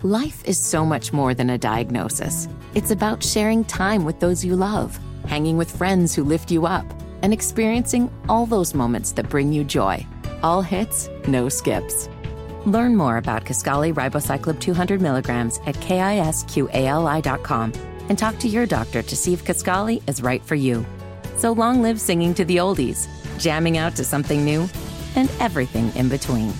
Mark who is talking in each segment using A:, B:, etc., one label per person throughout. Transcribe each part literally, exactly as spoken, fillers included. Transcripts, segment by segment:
A: Life is so much more than a diagnosis. It's about sharing time with those you love, hanging with friends who lift you up, and experiencing all those moments that bring you joy. All hits, no skips. Learn more about Kisqali Ribociclib two hundred milligrams at kisqali dot com and talk to your doctor to see if Kisqali is right for you. So long live singing to the oldies, jamming out to something new, and everything in between.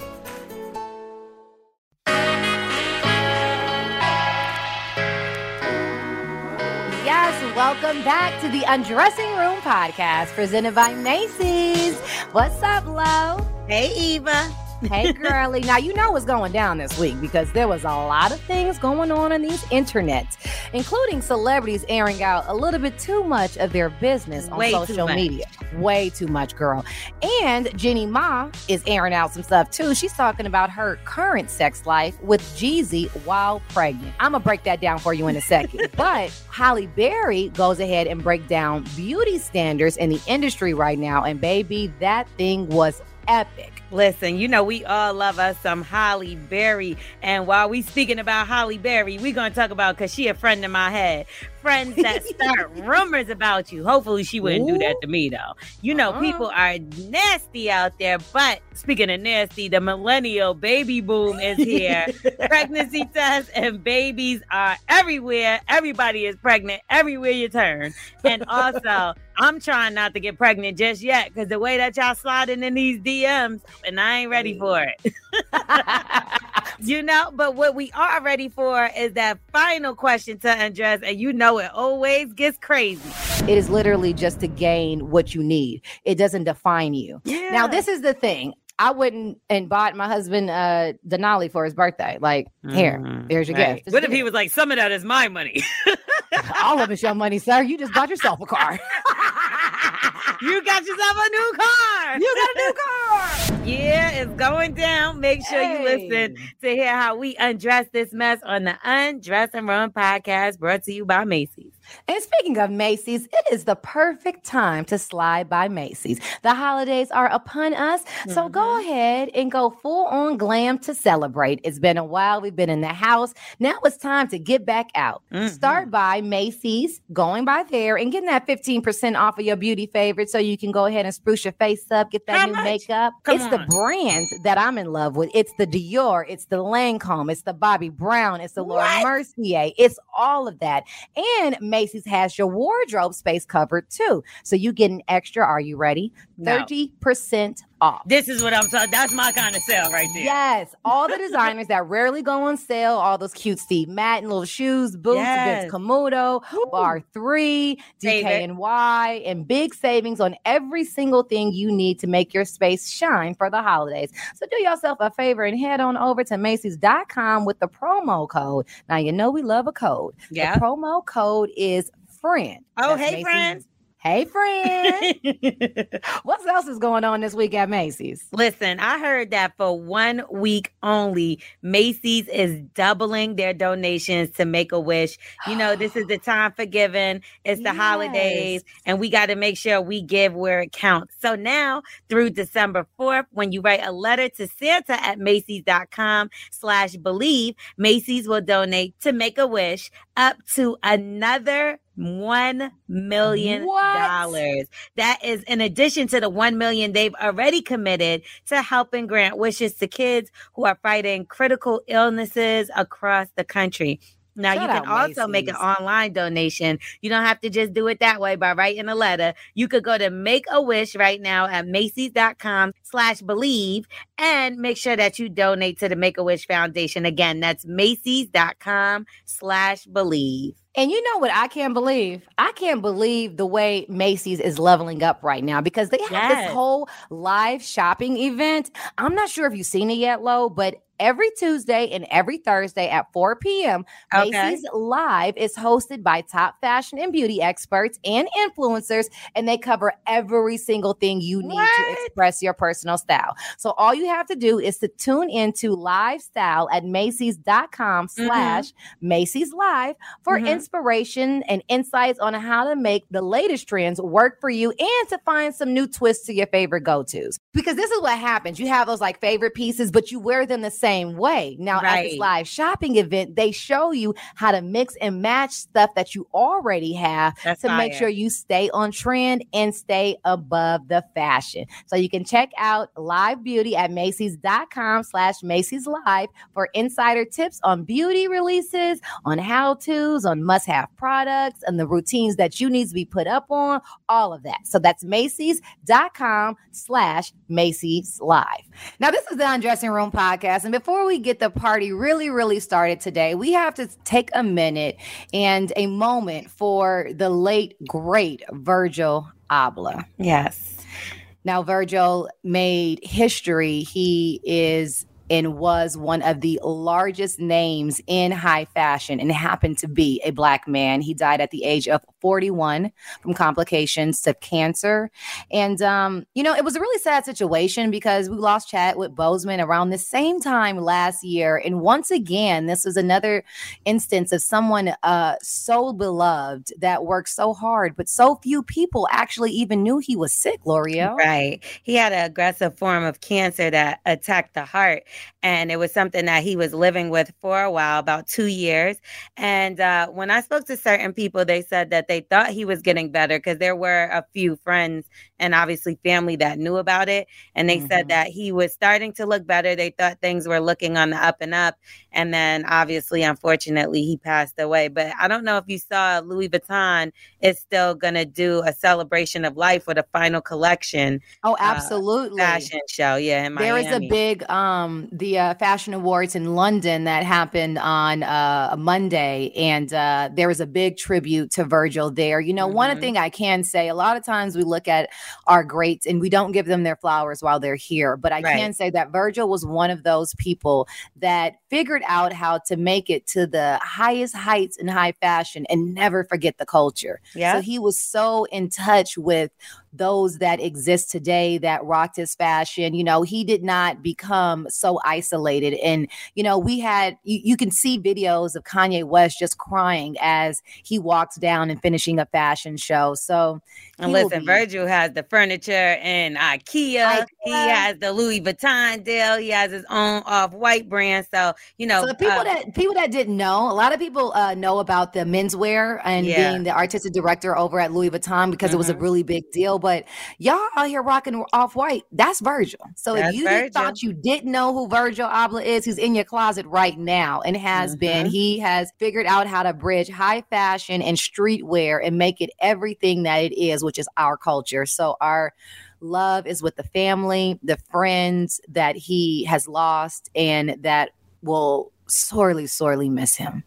B: Yes, welcome back to the Undressing Room podcast presented by Macy's. What's up, Lo?
C: Hey, Eva.
B: Hey, girly. Now, you know what's going down this week because there was a lot of things going on in these internets, including celebrities airing out a little bit too much of their business on
C: Way
B: social media. Way too much, girl. And Jeannie Ma is airing out some stuff, too. She's talking about her current sex life with Jeezy while pregnant. I'm going to break that down for you in a second. But Halle Berry goes ahead and break down beauty standards in the industry right now. And, baby, that thing was epic.
C: Listen, you know, we all love us some Halle Berry. And while we speaking about Halle Berry, we're going to talk about, because she a friend of my head, friends that start rumors about you. Hopefully she wouldn't Ooh. do that to me, though. You know, uh-huh. people are nasty out there. But speaking of nasty, the millennial baby boom is here. Pregnancy tests and babies are everywhere. Everybody is pregnant everywhere you turn. And also, I'm trying not to get pregnant just yet because the way that y'all sliding in these D Ms, and I ain't ready for it. You know, but what we are ready for is that final question to undress, and you know it always gets crazy.
B: It is literally just to gain what you need. It doesn't define you.
C: Yeah.
B: Now, this is the thing. I wouldn't and bought my husband uh Denali for his birthday. Like, here, mm, there's your right. gift. This
C: what if he was like, some of that is my money?
B: All of it's your money, sir. You just bought yourself a car.
C: You got yourself a new car.
B: You got a new car.
C: Yeah, it's going down. Make sure hey. you listen to hear how we undress this mess on the Undress and Run podcast, brought to you by Macy's.
B: And speaking of Macy's, it is the perfect time to slide by Macy's. The holidays are upon us, mm-hmm. so go ahead and go full on glam to celebrate. It's been a while. We've been in the house. Now it's time to get back out. Mm-hmm. Start by Macy's, going by there and getting that fifteen percent off of your beauty favorites so you can go ahead and spruce your face up, get that
C: How
B: new
C: much?
B: makeup.
C: Come
B: it's
C: on.
B: the brands that I'm in love with. It's the Dior, it's the Lancome, it's the Bobbi Brown, it's the Laura
C: What?
B: Mercier. It's all of that. And Macy's has your wardrobe space covered too. So you get an extra, are you ready?
C: No.
B: thirty percent off.
C: This is what I'm talking. That's my kind of sale right there.
B: Yes. All the designers that rarely go on sale, all those cute Steve Madden little shoes, boots,
C: Yes.
B: Vince Camuto,
C: Woo.
B: Bar three, D K N Y, and big savings on every single thing you need to make your space shine for the holidays. So do yourself a favor and head on over to Macy's dot com with the promo code. Now, you know we love a code.
C: Yeah.
B: The promo code is FRIEND.
C: Oh,
B: That's
C: hey,
B: Macy's-
C: friends.
B: Hey, friend. What else is going on this week at Macy's?
C: Listen, I heard that for one week only, Macy's is doubling their donations to Make-A-Wish. You know, this is the time for giving. It's the
B: Yes.
C: holidays, and we got to make sure we give where it counts. So now through December fourth, when you write a letter to Santa at Macy's dot com slash believe, Macy's will donate to Make-A-Wish up to another one million dollars. That is in addition to the one million they've already committed to helping grant wishes to kids who are fighting critical illnesses across the country. Now,
B: Shout
C: you can
B: out
C: also make an
B: Macy's.
C: online donation. You don't have to just do it that way by writing a letter. You could go to Make-A-Wish right now at Macy's dot com slash believe and make sure that you donate to the Make-A-Wish Foundation. Again, that's Macy's dot com slash believe.
B: And you know what I can't believe? I can't believe the way Macy's is leveling up right now because they have
C: Yes.
B: this whole live shopping event. I'm not sure if you've seen it yet, Lo, but every Tuesday and every Thursday at four p.m.,
C: Okay.
B: Macy's Live is hosted by top fashion and beauty experts and influencers, and they cover every single thing you need
C: What?
B: to express your personal style. So all you have to do is to tune into Live Style at Macy's dot com slash Macy's Live for
C: Mhm.
B: inspiration and insights on how to make the latest trends work for you and to find some new twists to your favorite go-tos. Because this is what happens. You have those like favorite pieces, but you wear them the same same way. Now,
C: Right.
B: at this live shopping event, they show you how to mix and match stuff that you already have
C: That's
B: to make
C: fire.
B: sure you stay on trend and stay above the fashion. So you can check out Live Beauty at Macy's.com slash Macy's Live for insider tips on beauty releases, on how-tos, on must-have products, and the routines that you need to be put up on, all of that. So that's Macy's.com slash Macy's Live. Now, this is the Undressing Room Podcast, and before we get the party really, really started today, we have to take a minute and a moment for the late, great Virgil Abloh.
C: Yes.
B: Now, Virgil made history. He is and was one of the largest names in high fashion and happened to be a Black man. He died at the age of forty-one from complications to cancer. And, um, you know, it was a really sad situation because we lost Chadwick Boseman around the same time last year. And once again, this was another instance of someone uh, so beloved that worked so hard, but so few people actually even knew he was sick, L'Oreal.
C: Right. He had an aggressive form of cancer that attacked the heart. And it was something that he was living with for a while, about two years. And uh, when I spoke to certain people, they said that they thought he was getting better because there were a few friends and obviously family that knew about it. And they mm-hmm. said that he was starting to look better. They thought things were looking on the up and up. And then obviously, unfortunately, he passed away. But I don't know if you saw Louis Vuitton is still going to do a celebration of life with a final collection.
B: Oh, absolutely.
C: Uh, fashion show. Yeah. In
B: there
C: Miami.
B: is a big, um, the uh, Fashion Awards in London that happened on uh, a Monday. And uh, there was a big tribute to Virgil there. You know, mm-hmm. one thing I can say, a lot of times we look at our greats and we don't give them their flowers while they're here. But I right. can say that Virgil was one of those people that figured out how to make it to the highest heights in high fashion and never forget the culture.
C: Yeah.
B: So he was so in touch with those that exist today that rocked his fashion. You know, he did not become so isolated. And, you know, we had, you, you can see videos of Kanye West just crying as he walks down and finishing a fashion show. So,
C: and listen, be- Virgil has the furniture in IKEA. IKEA. He has the Louis Vuitton deal. He has his own Off-White brand. So, you know,
B: so the people
C: uh,
B: that people that didn't know, a lot of people uh, know about the menswear and yeah. being the artistic director over at Louis Vuitton because mm-hmm. it was a really big deal. But y'all out here rocking Off-White, that's Virgil. So
C: that's
B: if you
C: Virgil.
B: thought you didn't know who Virgil Abloh is, he's in your closet right now and has mm-hmm. been. He has figured out how to bridge high fashion and streetwear and make it everything that it is, which is our culture. So our love is with the family, the friends that he has lost, and that will sorely, sorely miss him.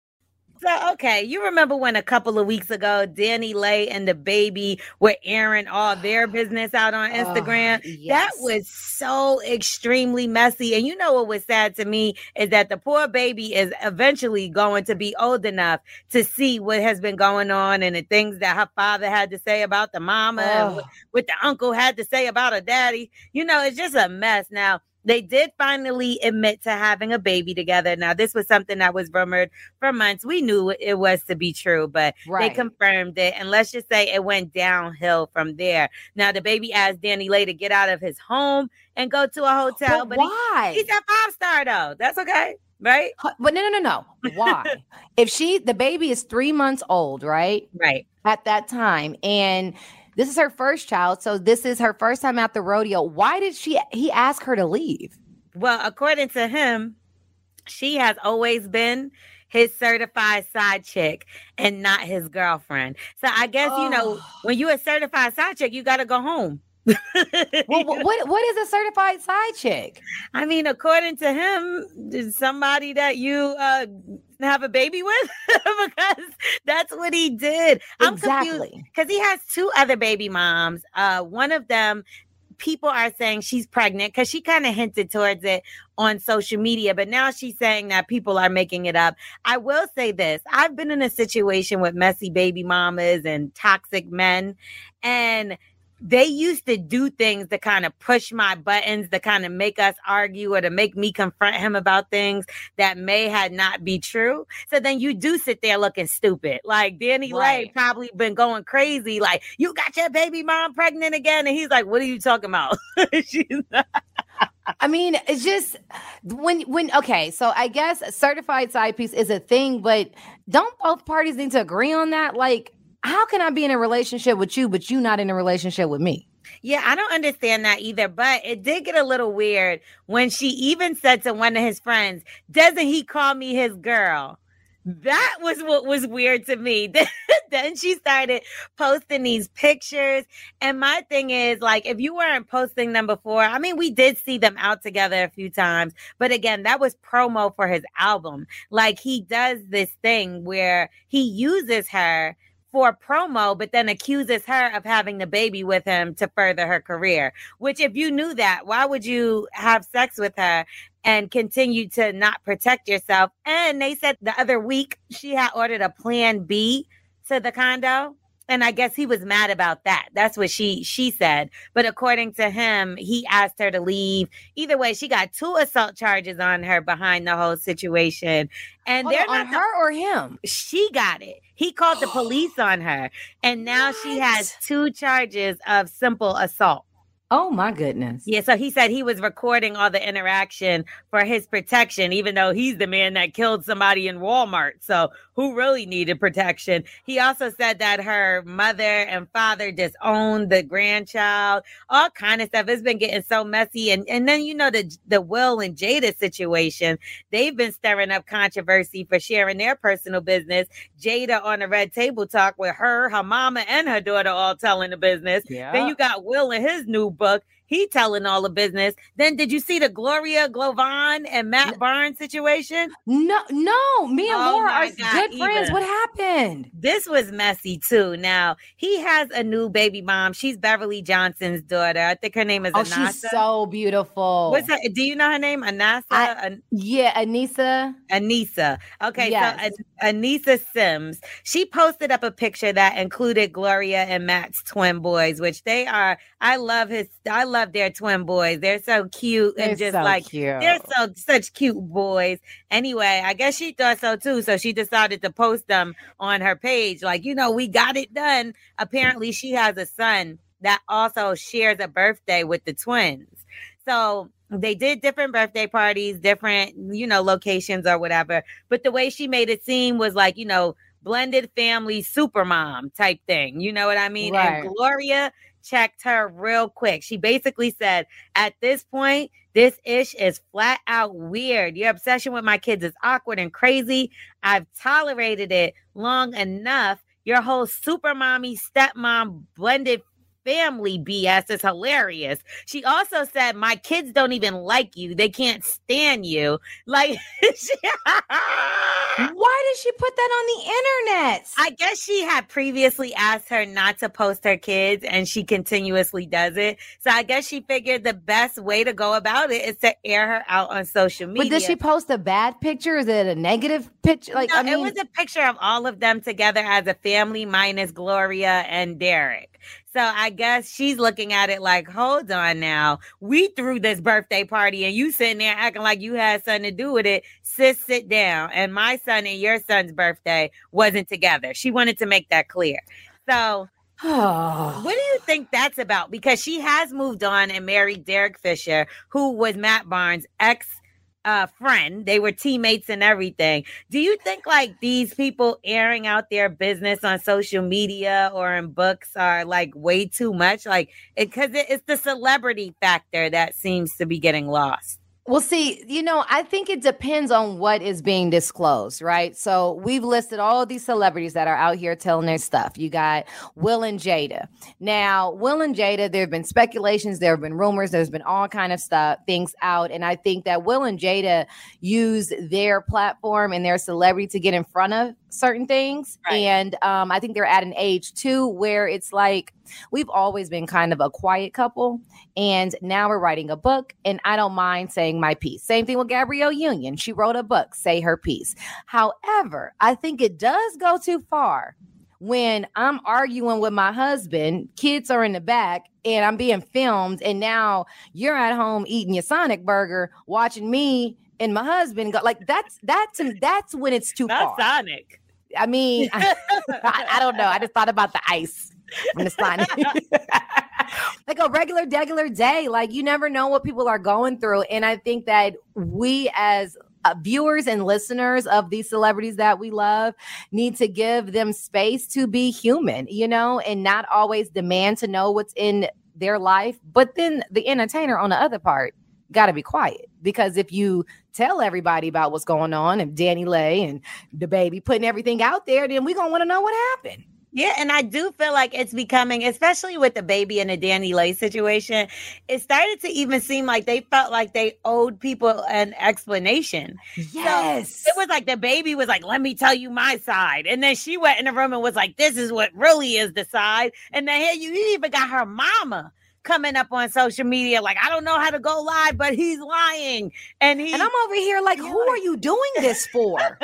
C: So, okay, you remember when a couple of weeks ago, Danny Lay and the baby were airing all their business out on Instagram?
B: Oh, yes.
C: That was so extremely messy. And you know what was sad to me is that the poor baby is eventually going to be old enough to see what has been going on and the things that her father had to say about the mama
B: oh.
C: and what, what the uncle had to say about her daddy. You know, it's just a mess. Now, they did finally admit to having a baby together. Now, this was something that was rumored for months. We knew it was to be true, but right. they confirmed it. And let's just say it went downhill from there. Now, the baby asked Danny Lay to get out of his home and go to a hotel.
B: But,
C: but
B: why?
C: He, he's a five-star, though. That's okay, right?
B: But no, no, no, no. Why? If she, the baby is three months old, right?
C: Right.
B: At that time. And this is her first child, so this is her first time at the rodeo. Why did she? He ask her to leave?
C: Well, according to him, she has always been his certified side chick and not his girlfriend. So I guess, oh. you know, when you're a certified side chick, you got to go home.
B: Well, what what is a certified side chick?
C: I mean, according to him, somebody that you uh, have a baby with, because that's what he did. I'm
B: exactly
C: confused because he has two other baby moms. Uh, one of them, people are saying she's pregnant because she kind of hinted towards it on social media, but now she's saying that people are making it up. I will say this: I've been in a situation with messy baby mamas and toxic men, and they used to do things to kind of push my buttons, to kind of make us argue or to make me confront him about things that may had not be true. So then you do sit there looking stupid. Like Danny
B: right.
C: Lay probably been going crazy. Like, you got your baby mom pregnant again. And he's like, what are you talking about? She's not-
B: I mean, it's just when when okay, so I guess a certified side piece is a thing, but don't both parties need to agree on that? Like, how can I be in a relationship with you, but you not in a relationship with me?
C: Yeah, I don't understand that either, but it did get a little weird when she even said to one of his friends, doesn't he call me his girl? That was what was weird to me. Then she started posting these pictures. And my thing is, like, if you weren't posting them before, I mean, we did see them out together a few times. But again, that was promo for his album. Like, he does this thing where he uses her for promo, but then accuses her of having the baby with him to further her career. Which, if you knew that, why would you have sex with her and continue to not protect yourself? And they said the other week she had ordered a plan B to the condo. And I guess he was mad about that. That's what she she said. But according to him, he asked her to leave. Either way, she got two assault charges on her behind the whole situation. And
B: Hold
C: they're
B: on,
C: not
B: on
C: the-
B: her or him?
C: She got it. He called the police on her. And now
B: What?
C: she has two charges of simple assault.
B: Oh my goodness.
C: Yeah, so he said he was recording all the interaction for his protection, even though he's the man that killed somebody in Walmart. So who really needed protection? He also said that her mother and father disowned the grandchild, all kind of stuff. It's been getting so messy. And, and then, you know, the, the Will and Jada situation, they've been stirring up controversy for sharing their personal business. Jada on the Red Table Talk with her, her mama, and her daughter all telling the business.
B: Yeah.
C: Then you got Will in his new book. He telling all the business. Then did you see the Gloria Glovan and Matt Barnes situation?
B: No, no, me and
C: Oh
B: Laura
C: my
B: are
C: God,
B: good friends.
C: Eva.
B: What happened?
C: This was messy too. Now, he has a new baby mom. She's Beverly Johnson's daughter. I think her name is
B: Oh,
C: Anasa.
B: she's so beautiful.
C: What's her, do you know her name? Anasa?
B: I-
C: An-
B: Yeah, Anissa.
C: Anissa. Okay,
B: Yes.
C: so An- Anissa Sims. She posted up a picture that included Gloria and Matt's twin boys, which they are. I love his. I love their twin boys. They're so cute and
B: They're
C: just
B: so
C: like
B: cute.
C: they're so such cute boys. Anyway, I guess she thought so too, so she decided to post them on her page. Like, you know, we got it done. Apparently, she has a son that also shares a birthday with the twins. So they did different birthday parties, different, you know, locations or whatever. But the way she made it seem was like, you know, blended family super mom type thing. You know what I mean?
B: Right.
C: And Gloria checked her real quick. She basically said, at this point, this ish is flat out weird. Your obsession with my kids is awkward and crazy. I've tolerated it long enough. Your whole super mommy, stepmom, blended family B S is hilarious. She also said, my kids don't even like you. They can't stand you. Like, she,
B: Why did she put that on the internet?
C: I guess she had previously asked her not to post her kids, and she continuously does it. So I guess she figured the best way to go about it is to air her out on social media.
B: But did she post a bad picture? Is it a negative picture? Like,
C: No,
B: I mean,
C: it was a picture of all of them together as a family minus Gloria and Derek. So I guess she's looking at it like, hold on now. We threw this birthday party and you sitting there acting like you had something to do with it. Sis, sit down. And my son and your son's birthday wasn't together. She wanted to make that clear. So what do you think that's about? Because she has moved on and married Derek Fisher, who was Matt Barnes' ex uh, friend. They were teammates and everything. Do you think like these people airing out their business on social media or in books are like way too much? Like, because it, it's the celebrity factor that seems to be getting lost.
B: Well, see, you know, I think it depends on what is being disclosed, right? So we've listed all of these celebrities that are out here telling their stuff. You got Will and Jada. Now, Will and Jada, there have been speculations, there have been rumors, there's been all kind of stuff, things out. And I think that Will and Jada use their platform and their celebrity to get in front of certain things.
C: Right.
B: And um, I think they're at an age too where it's like, we've always been kind of a quiet couple, and now we're writing a book, and I don't mind saying my piece. Same thing with Gabrielle Union. She wrote a book, say her piece. However, I think it does go too far when I'm arguing with my husband, kids are in the back, and I'm being filmed, and now you're at home eating your Sonic burger, watching me and my husband go. Like, that's that's that's when it's too
C: Not
B: far.
C: Sonic.
B: I mean, I, I don't know. I just thought about the ice from the Sonic. like a regular, regular day. Like you never know what people are going through. And I think that we as Uh, viewers and listeners of these celebrities that we love need to give them space to be human, you know, and not always demand to know what's in their life. But then the entertainer on the other part got to be quiet, because if you tell everybody about what's going on and Danny Lay and the baby putting everything out there, then we're going to want to know what happened.
C: Yeah, and I do feel like it's becoming, especially with the baby and the Danny Lay situation, it started to even seem like they felt like they owed people an explanation.
B: Yes.
C: So it was like the baby was like, let me tell you my side. And then she went in the room and was like, this is what really is the side. And then here you, you even got her mama coming up on social media like, I don't know how to go live, but he's lying. And he
B: and I'm over here like, who are you doing this for?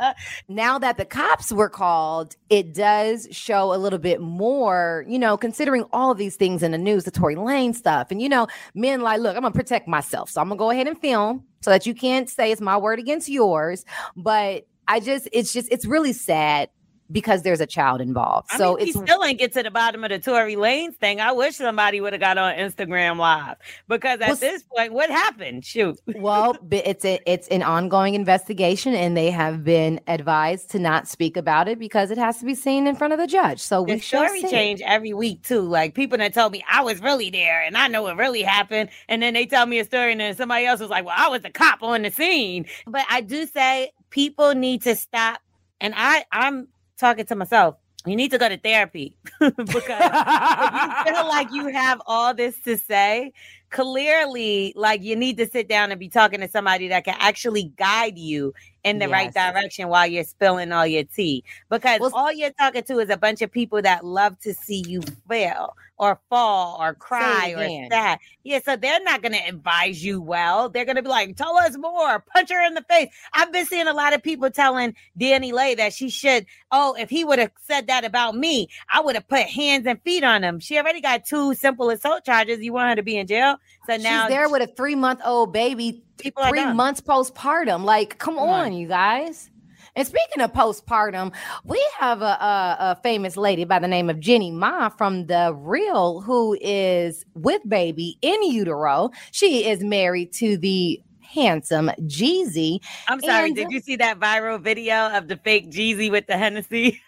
B: Now that the cops were called, it does show a little bit more, you know, considering all of these things in the news, the Tory Lane stuff. And, you know, men like, look, I'm going to protect myself. So I'm going to go ahead and film so that you can't say it's my word against yours. But I just, it's just, it's really sad, because there's a child involved.
C: I
B: So
C: mean,
B: it's
C: we still ain't get to the bottom of the Tory Lanez thing. I wish somebody would have got on Instagram Live, because at
B: well,
C: this point, what happened? Shoot.
B: Well, it's a, it's an ongoing investigation, and they have been advised to not speak about it because it has to be seen in front of the judge. So we
C: The
B: shall
C: story
B: see.
C: change every week too. Like people that told me I was really there and I know what really happened, and then they tell me a story, and then somebody else was like, "Well, I was the cop on the scene." But I do say people need to stop, and I I'm. talking to myself, you need to go to therapy because if you feel like you have all this to say, clearly, like you need to sit down and be talking to somebody that can actually guide you in the
B: Yes.
C: right direction while you're spilling all your tea. Because
B: Well,
C: all you're talking to is a bunch of people that love to see you fail or fall or cry or
B: again.
C: sad. Yeah, so they're not going to advise you well. They're going to be like, tell us more, punch her in the face. I've been seeing a lot of people telling Danny Lay that she should, oh, if he would have said that about me, I would have put hands and feet on him. She already got two simple assault charges. You want her to be in jail? So now
B: she's there with a three-month-old baby,
C: people are
B: three
C: done.
B: months postpartum. Like, come,
C: Come
B: on,
C: on.
B: you guys. And speaking of postpartum, we have a, a, a famous lady by the name of Jeannie Ma from The Real, who is with baby in utero. She is married to the handsome Jeezy.
C: I'm sorry.
B: And-
C: Did you see that viral video of the fake Jeezy with the Hennessy?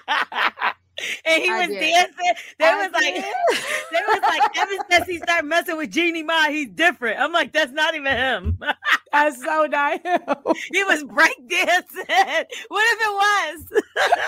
C: And he
B: I
C: was
B: did.
C: dancing. They
B: I
C: was like,
B: did.
C: they was like, ever since he started messing with Jeannie Ma, he's different. I'm like, that's not even him.
B: That's so nice.
C: He was breakdancing. What if it was?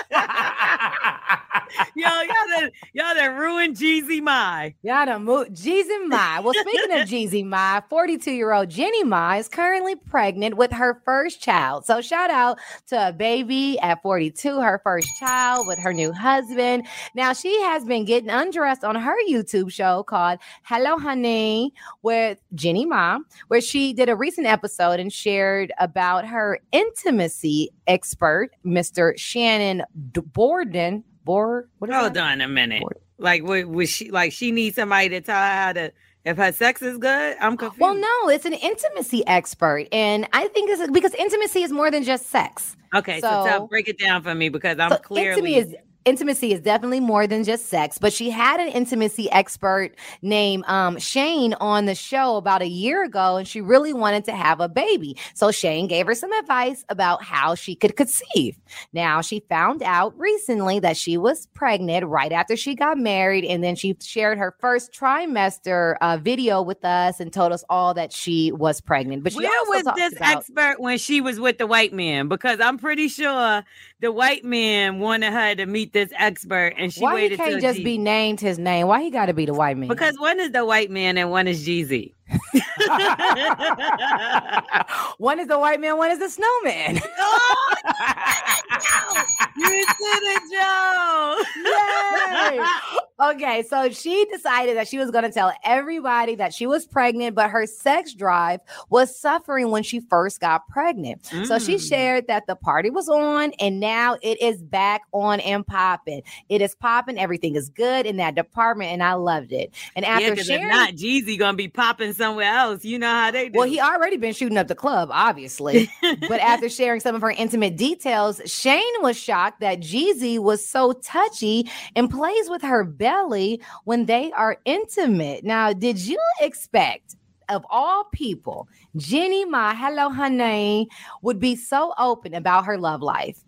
C: Yo, y'all done, y'all done ruined Jeezy Ma.
B: Y'all done moved. Jeezy Ma. Well, speaking of Jeezy Ma, forty-two-year-old Jenny Ma is currently pregnant with her first child. So shout out to a baby at forty-two, her first child with her new husband. Now, she has been getting undressed on her YouTube show called Hello Honey with Jenny Ma, where she did a recent episode and shared about her intimacy expert, Mister Shannon D- Borden. Bor, what is
C: Hold
B: that?
C: on a minute. Like, wa- was she like she needs somebody to tell her how to, if her sex is good? I'm confused.
B: Well, no, it's an intimacy expert. And I think it's because intimacy is more than just sex.
C: Okay, so,
B: So-
C: tell, break it down for me because I'm
B: So
C: clearly.
B: intimacy is intimacy is definitely more than just sex, but she had an intimacy expert named um, Shane on the show about a year ago, and she really wanted to have a baby. So Shane gave her some advice about how she could conceive. Now, she found out recently that she was pregnant right after she got married, and then she shared her first trimester uh, video with us and told us all that she was pregnant. But she
C: Where
B: also
C: was
B: talked
C: this
B: about-
C: expert when she was with the white man? Because I'm pretty sure the white man wanted her to meet this expert, and she
B: Why he
C: waited
B: can't
C: till
B: just
C: Jeezy.
B: be named his name? Why he got to be the white man?
C: Because one is the white man and one is Jeezy.
B: One is the white man, one is the snowman.
C: Oh, you did it, Joe.
B: Yay! Okay, so she decided that she was going to tell everybody that she was pregnant, but her sex drive was suffering when she first got pregnant. So she
C: Mm.
B: shared that the party was on and now it is back on and popping. It is popping. Everything is good in that department, and I loved it. And
C: Yeah,
B: after
C: because if
B: sharing,
C: not, Jeezy gonna be popping somewhere else. You know how they do.
B: well, he already been shooting up the club, obviously. But after sharing some of her intimate details, Shane was shocked that Jeezy was so touchy and plays with her belly belly when they are intimate. Now, did you expect, of all people, Jeannie Mai, hello honey, would be so open about her love life?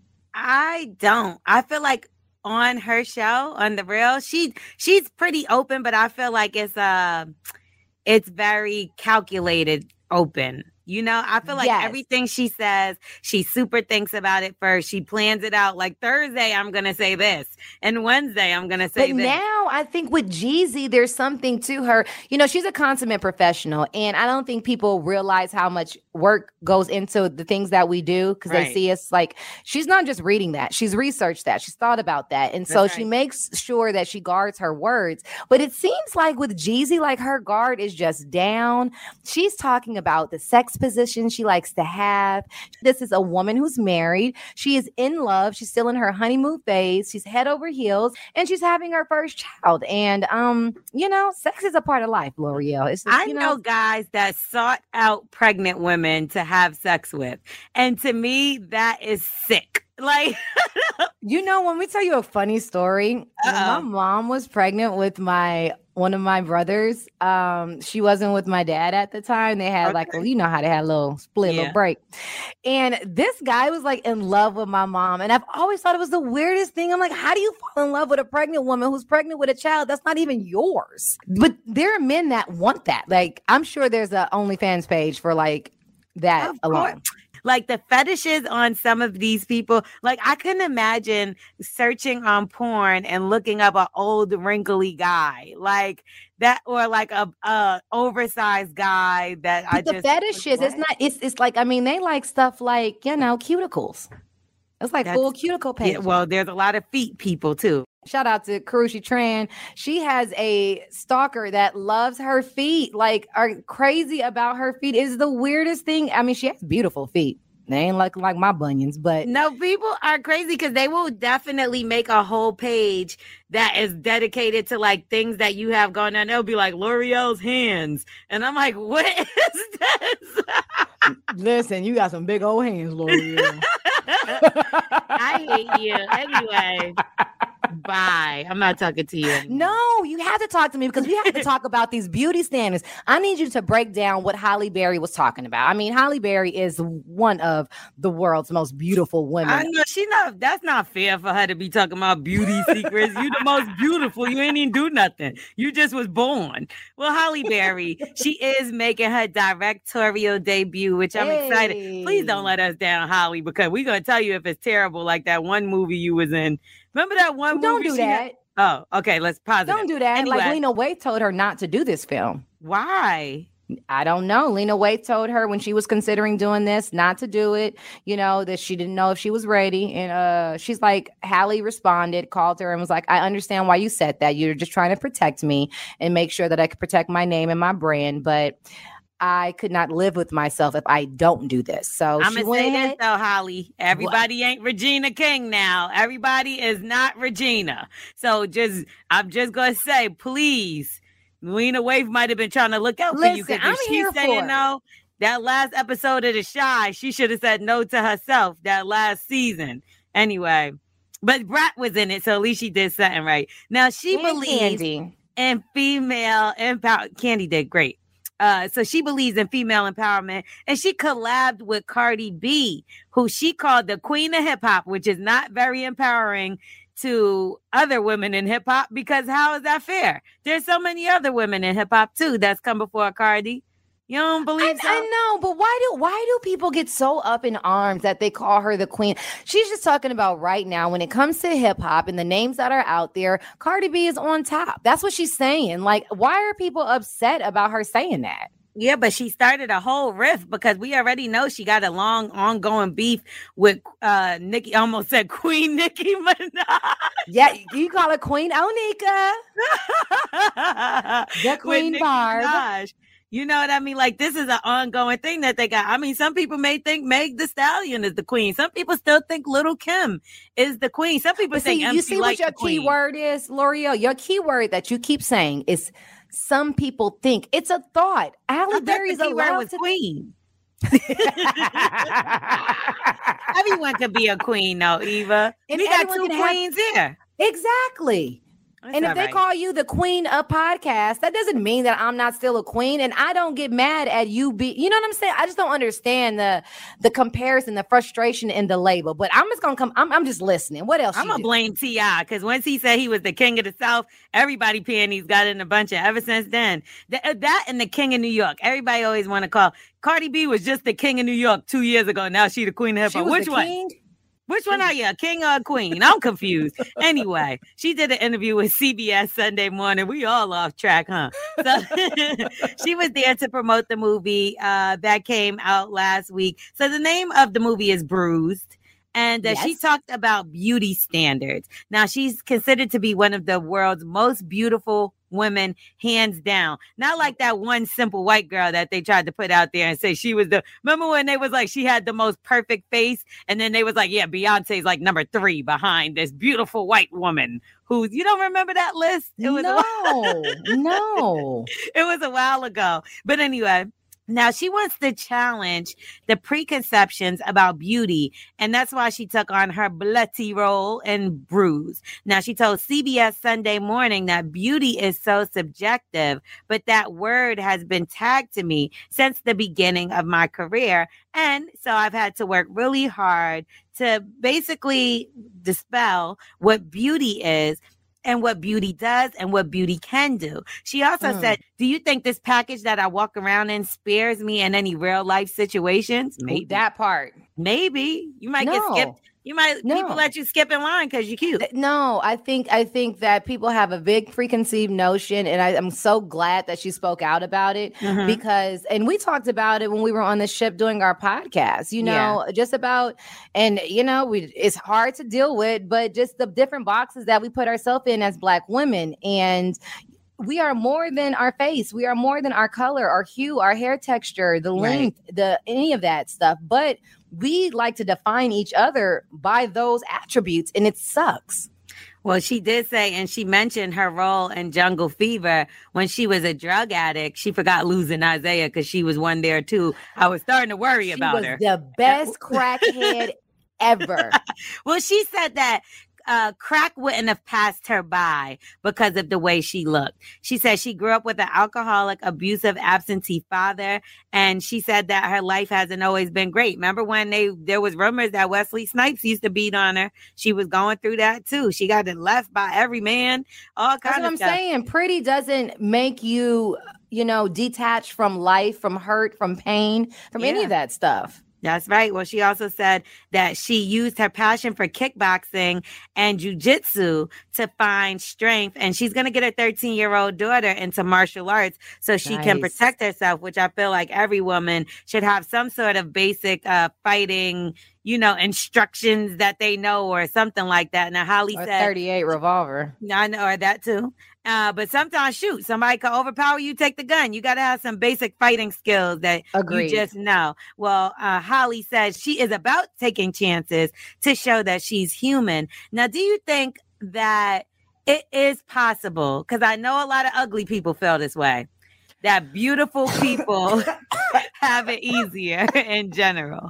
C: I don't. I feel like on her show, on The Real, she she's pretty open, but I feel like it's uh it's very calculated open. You know, I feel like yes. everything she says, she super thinks about it first. She plans it out. Like Thursday, I'm going to say this. And Wednesday, I'm going to say
B: but
C: this.
B: Now I think with Jeezy, there's something to her. You know, she's a consummate professional. And I don't think people realize how much work goes into the things that we do because right. they see us like, she's not just reading that. She's researched that. She's thought about that. And That's so right. she makes sure that she guards her words. But it seems like with Jeezy, like her guard is just down. She's talking about the sex position she likes to have. This is a woman who's married. She is in love. She's still in her honeymoon phase. She's head over heels and she's having her first child. And, um, you know, sex is a part of life, L'Oreal. It's just,
C: I
B: you
C: know,
B: know
C: guys that sought out pregnant women to have sex with. And to me, that is sick. Like,
B: you know, when we tell you a funny story, when my mom was pregnant with my one of my brothers, um, she wasn't with my dad at the time. They had okay. like, a, you know how they had a little split, yeah. little break. And this guy was like in love with my mom. And I've always thought it was the weirdest thing. I'm like, how do you fall in love with a pregnant woman who's pregnant with a child that's not even yours? But there are men that want that. Like, I'm sure there's a OnlyFans page for like that alone.
C: Like the fetishes on some of these people, like I couldn't imagine searching on porn and looking up an old wrinkly guy like that, or like a, a oversized guy that
B: but
C: I
B: the
C: just
B: fetishes. It's not. It's it's like I mean they like stuff like you know cuticles. It's like That's, full cuticle paint.
C: Yeah, well, there's a lot of feet people too.
B: Shout out to Karrueche Tran. She has a stalker that loves her feet, like are crazy about her feet. It's the weirdest thing. I mean, she has beautiful feet. They ain't like like my bunions, but
C: no, people are crazy because they will definitely make a whole page that is dedicated to like things that you have going on. They'll be like L'Oreal's hands, and I'm like, what is this?
B: Listen, you got some big old hands, L'Oreal.
C: I hate you anyway. Bye. I'm not talking to you anymore.
B: No, you have to talk to me because we have to talk about these beauty standards. I need you to break down what Halle Berry was talking about. I mean, Halle Berry is one of the world's most beautiful women.
C: I know she not. That's not fair for her to be talking about beauty secrets. You the most beautiful. You ain't even do nothing. You just was born. Well, Halle Berry, she is making her directorial debut, which I'm hey. excited. Please don't let us down, Halle, because we're gonna tell you if it's terrible, like that one movie you was in. Remember that one movie?
B: Don't do that.
C: Had? Oh, okay. Let's pause.
B: Don't do that. Anyway. Like Lena Waithe told her not to do this film.
C: Why?
B: I don't know. Lena Waithe told her when she was considering doing this not to do it, you know, that she didn't know if she was ready. And uh, she's like, Halle responded, called her and was like, I understand why you said that. You're just trying to protect me and make sure that I could protect my name and my brand. But I could not live with myself if I don't do this. So
C: I'm going to say this though, Halle. Everybody what? ain't Regina King now. Everybody is not Regina. So just, I'm just going to say, please, Lena Waithe might have been trying to look out
B: Listen,
C: for you. Because
B: if
C: she's
B: here
C: saying
B: for
C: no, that last episode of The Chi, she should have said no to herself that last season. Anyway, but Brat was in it. So at least she did something right. Now she
B: and
C: believes
B: Kandi.
C: in female empowerment. Kandi did great. Uh, so she believes in female empowerment, and she collabed with Cardi B, who she called the queen of hip hop, which is not very empowering to other women in hip hop because how is that fair? There's so many other women in hip hop too that's come before Cardi. You don't believe
B: I,
C: so?
B: I know, but why do why do people get so up in arms that they call her the queen? She's just talking about right now when it comes to hip hop and the names that are out there, Cardi B is on top. That's what she's saying. Like, why are people upset about her saying that?
C: Yeah, but she started a whole rift because we already know she got a long ongoing beef with uh Nicki. I almost said Queen Nicki Minaj.
B: Yeah, you call her Queen Onika. The Queen Barb. Minaj.
C: You know what I mean? Like, this is an ongoing thing that they got. I mean, some people may think Meg Thee Stallion is the queen. Some people still think Little Kim is the queen. Some people
B: but
C: think
B: see,
C: M C
B: you see
C: like
B: what your key word is, L'Oreal? Your key word that you keep saying is some people think. It's a thought. Halle Berry's a
C: word
B: to-
C: queen. Everyone could be a queen, though, Eva. And we got two queens have- here.
B: Exactly.
C: That's
B: and if
C: all
B: they
C: right.
B: call you the queen of podcasts, that doesn't mean that I'm not still a queen. And I don't get mad at you be, you know what I'm saying? I just don't understand the the comparison, the frustration in the label. But I'm just gonna come, I'm, I'm just listening. What else?
C: I'm
B: you
C: gonna
B: do?
C: blame T I because once he said he was the king of the South, everybody panties got in a bunch of ever since then. Th- that and the king of New York. Everybody always want to call Cardi B was just the king of New York two years ago. Now she the queen of hip
B: She
C: hop.
B: was
C: Which
B: the
C: one?
B: king?
C: Which one are you, a king or a queen? I'm confused. Anyway, she did an interview with C B S Sunday Morning. We all off track, huh? So she was there to promote the movie uh, that came out last week. So the name of the movie is Bruised. And uh,
B: Yes.
C: she talked about beauty standards. Now, she's considered to be one of the world's most beautiful women, hands down. Not like that one simple white girl that they tried to put out there and say she was the, remember when they was like, she had the most perfect face? And then they was like, yeah, Beyonce's like number three behind this beautiful white woman who's, you don't remember that list? It was
B: no, no.
C: It was a while ago. But anyway, now she wants to challenge the preconceptions about beauty, and that's why she took on her bloody role in Bruise. Now she told C B S Sunday Morning that beauty is so subjective, but that word has been tagged to me since the beginning of my career, and so I've had to work really hard to basically dispel what beauty is and what beauty does and what beauty can do. She also
B: Mm.
C: said, do you think this package that I walk around in spares me in any real life situations? Maybe.
B: That part.
C: Maybe. You might
B: No.
C: get skipped. You might,
B: No.
C: people let you skip in line because you're cute.
B: Th- No, I think I think that people have a big preconceived notion, and I, I'm so glad that she spoke out about it
C: Mhm.
B: because, and we talked about it when we were on the ship doing our podcast. You know, just about, and you know, we it's hard to deal with, but just the different boxes that we put ourselves in as Black women, and we are more than our face. We are more than our color, our hue, our hair texture, the
C: Right.
B: length, the any of that stuff. But we like to define each other by those attributes, and it sucks.
C: Well, she did say, and she mentioned her role in Jungle Fever when she was a drug addict. She forgot losing Isaiah because she was one there too. I was starting to worry
B: She
C: about
B: was
C: her.
B: the best crackhead ever.
C: Well, she said that uh, crack wouldn't have passed her by because of the way she looked. She said she grew up with an alcoholic, abusive, absentee father, and she said that her life hasn't always been great. Remember when they there was rumors that Wesley Snipes used to beat on her? She was going through that too. She got it left by every man, all
B: That's
C: kinds
B: what
C: of
B: I'm
C: stuff.
B: saying. Pretty doesn't make you, you know, detached from life, from hurt, from pain, from any
C: Yeah.
B: of that stuff.
C: That's right. Well, she also said that she used her passion for kickboxing and jujitsu to find strength. And she's going to get her thirteen-year-old daughter into martial arts so she can
B: Nice.
C: protect herself, which I feel like every woman should have some sort of basic uh, fighting, you know, instructions that they know or something like that. Now, Holly
B: Or
C: said,
B: thirty-eight revolver.
C: I know, or that too. Uh, but sometimes, shoot, somebody can overpower you, take the gun. You got to have some basic fighting skills that
B: Agreed.
C: you just know. Well, uh, Holly says she is about taking chances to show that she's human. Now, do you think that it is possible? Because I know a lot of ugly people feel this way, that beautiful people have it easier in general.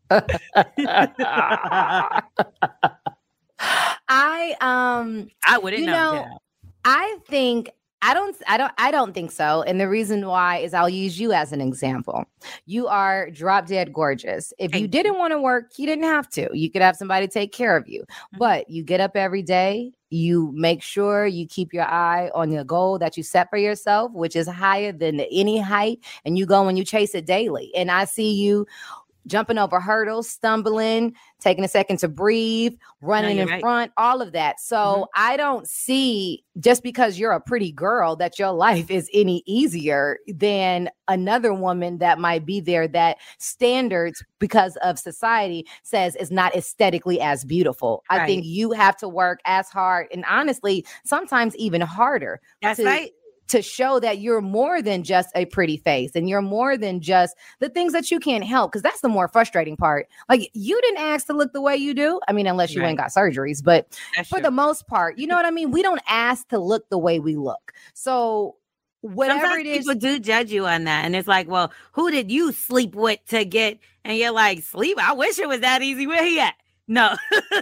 B: I um
C: I wouldn't
B: You
C: know.
B: know,
C: that.
B: I think I don't I don't I don't think so. And the reason why is I'll use you as an example. You are drop dead gorgeous. If
C: Thank
B: you
C: you.
B: didn't want to work, you didn't have to. You could have somebody take care of you.
C: Mhm.
B: But you get up every day, you make sure you keep your eye on the goal that you set for yourself, which is higher than any height, and you go and you chase it daily. And I see you jumping over hurdles, stumbling, taking a second to breathe, running
C: you're
B: in
C: right.
B: front, all of that. So
C: Mhm.
B: I don't see just because you're a pretty girl that your life is any easier than another woman that might be there that standards because of society says is not aesthetically as beautiful. I
C: Right.
B: think you have to work as hard and honestly, sometimes even harder
C: That's
B: to-
C: right.
B: to show that you're more than just a pretty face and you're more than just the things that you can't help. Cause that's the more frustrating part. Like you didn't ask to look the way you do. I mean, unless you ain't got surgeries, but
C: That's
B: for
C: true.
B: the most part, you know what I mean? We don't ask to look the way we look. So whatever
C: Sometimes
B: it is,
C: people do judge you on that. And it's like, well, who did you sleep with to get? And you're like, sleep? I wish it was that easy. Where he at? No.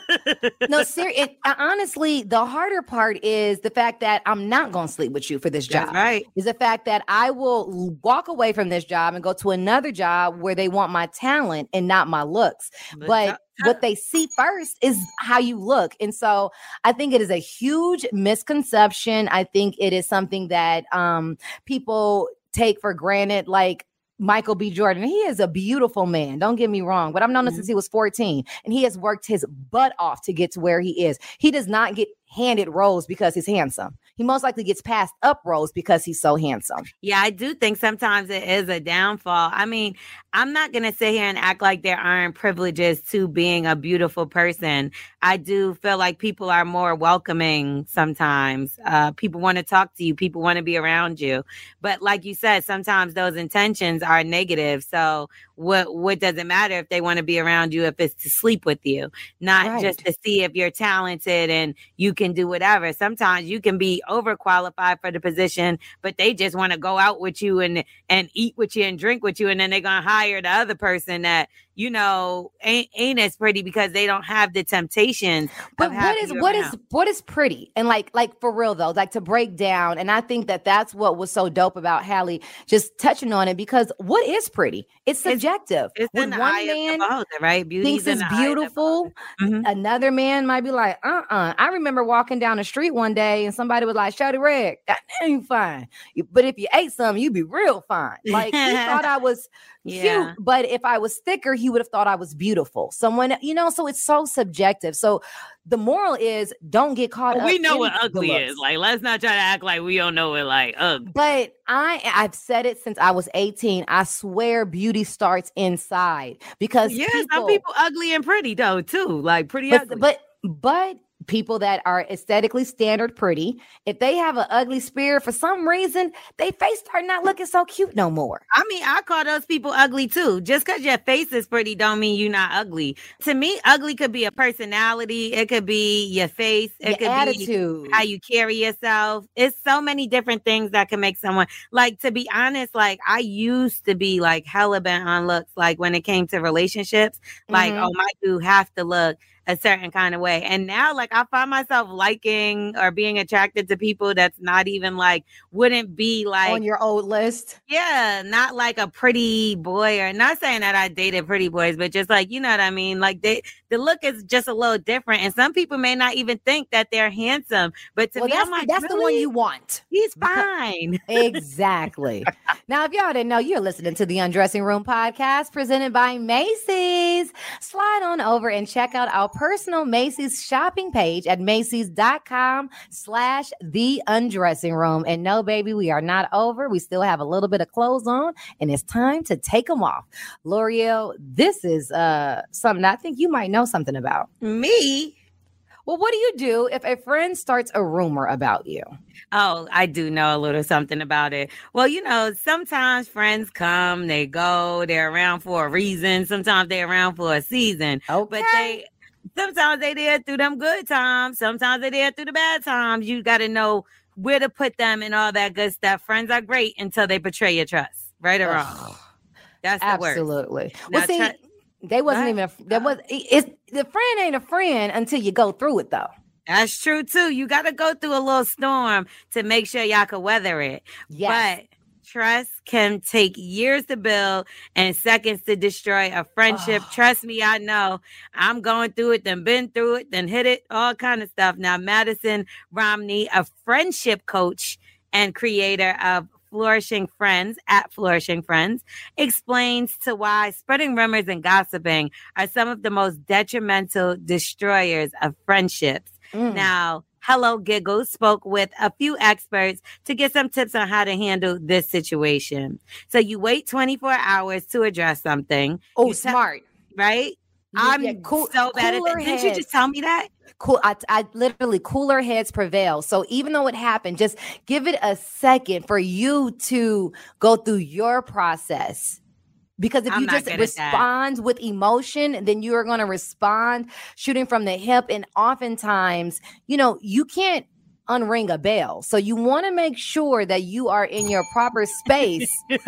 B: No, seriously. Honestly, the harder part is the fact that I'm not going to sleep with you for this job.
C: That's right.
B: Is the fact that I will walk away from this job and go to another job where they want my talent and not my looks. But, but what they see first is how you look. And so I think it is a huge misconception. I think it is something that um, people take for granted. Like, Michael B. Jordan, he is a beautiful man. Don't get me wrong, but I've known him mm-hmm. since he was fourteen, and he has worked his butt off to get to where he is. He does not get handed roles because he's handsome. He most likely gets passed up roles because he's so handsome.
C: Yeah, I do think sometimes it is a downfall. I mean, I'm not going to sit here and act like there aren't privileges to being a beautiful person. I do feel like people are more welcoming sometimes. Uh, people want to talk to you. People want to be around you. But like you said, sometimes those intentions are negative. So what, what does it matter if they want to be around you if it's to sleep with you? Not right. just to see if you're talented and you can do whatever. Sometimes you can be overqualified for the position, but they just want to go out with you and and eat with you and drink with you, and then they're gonna hire the other person that you know ain't ain't as pretty because they don't have the temptations.
B: But what is what is what is pretty? And like like for real though, like to break down, and I think that that's what was so dope about Halle just touching on it, because what is pretty? It's subjective.
C: It's, it's in the one man beholder, right?
B: Beauty's thinks it's beautiful, mm-hmm. another man might be like, uh uh. I remember walking down the street one day and somebody was like, "Shawty Red, that ain't fine." But if you ate something, you'd be real fine. Like he thought I was cute, yeah. but if I was thicker, he would have thought I was beautiful. Someone, you know, so it's so subjective. So the moral is don't get caught
C: well,
B: up.
C: We know what ugly is. Like, let's not try to act like we don't know what like ugly.
B: But I, I've said it since I was eighteen. I swear beauty starts inside because
C: yeah,
B: people,
C: some people ugly and pretty though too. Like pretty
B: but,
C: ugly.
B: But but people that are aesthetically standard pretty, if they have an ugly spirit for some reason, they face start not looking so cute no more.
C: I mean, I call those people ugly too. Just because your face is pretty don't mean you're not ugly. To me, ugly could be a personality. It could be your face. It
B: your
C: could
B: attitude.
C: be how you carry yourself. It's so many different things that can make someone, like, to be honest, like I used to be like hella bent on looks. Like when it came to relationships, like, mm-hmm. oh, my dude have to look a certain kind of way. And now, like, I find myself liking or being attracted to people that's not even like, wouldn't be like
B: on your old list.
C: Yeah. Not like a pretty boy, or not saying that I dated pretty boys, but just like, you know what I mean? Like they, the look is just a little different. And some people may not even think that they're handsome, but to
B: well,
C: me,
B: that's,
C: I'm like,
B: that's
C: really?
B: the one you want.
C: He's fine.
B: Exactly. Now, if y'all didn't know, you're listening to the Undressing Room podcast presented by Macy's. Slide on over and check out our personal Macy's shopping page at Macy's.com slash the undressing room. And no, baby, we are not over. We still have a little bit of clothes on, and it's time to take them off. L'Oreal, this is uh something I think you might know something about.
C: Me?
B: Well, what do you do if a friend starts a rumor about you?
C: Oh, I do know a little something about it. Well, you know, sometimes friends come, they go, they're around for a reason. Sometimes they're around for a season.
B: Okay.
C: But they sometimes they there through them good times. Sometimes they there through the bad times. You got to know where to put them and all that good stuff. Friends are great until they betray your trust. Right or wrong? Ugh. That's the word.
B: Absolutely. Well, see, try- they wasn't even, a, that was, it's, the friend ain't a friend until you go through it, though.
C: That's true, too. You got to go through a little storm to make sure y'all can weather it.
B: Yes. But
C: trust can take years to build and seconds to destroy a friendship. Oh. Trust me, I know. I'm going through it, then been through it, then hit it, all kind of stuff. Now, Madison Romney, a friendship coach and creator of Flourishing Friends, at Flourishing Friends, explains to why spreading rumors and gossiping are some of the most detrimental destroyers of friendships. Mm. Now, Hello Giggles spoke with a few experts to get some tips on how to handle this situation. So you wait twenty-four hours to address something.
B: Oh, smart.
C: Te- right? I'm yeah, cool, so bad at that. Didn't you just tell me that?
B: Cool. I, I literally cooler heads prevail. So even though it happened, just give it a second for you to go through your process. Because if
C: I'm
B: you just respond with emotion, then you are going to respond shooting from the hip. And oftentimes, you know, you can't unring a bell. So you want to make sure that you are in your proper space.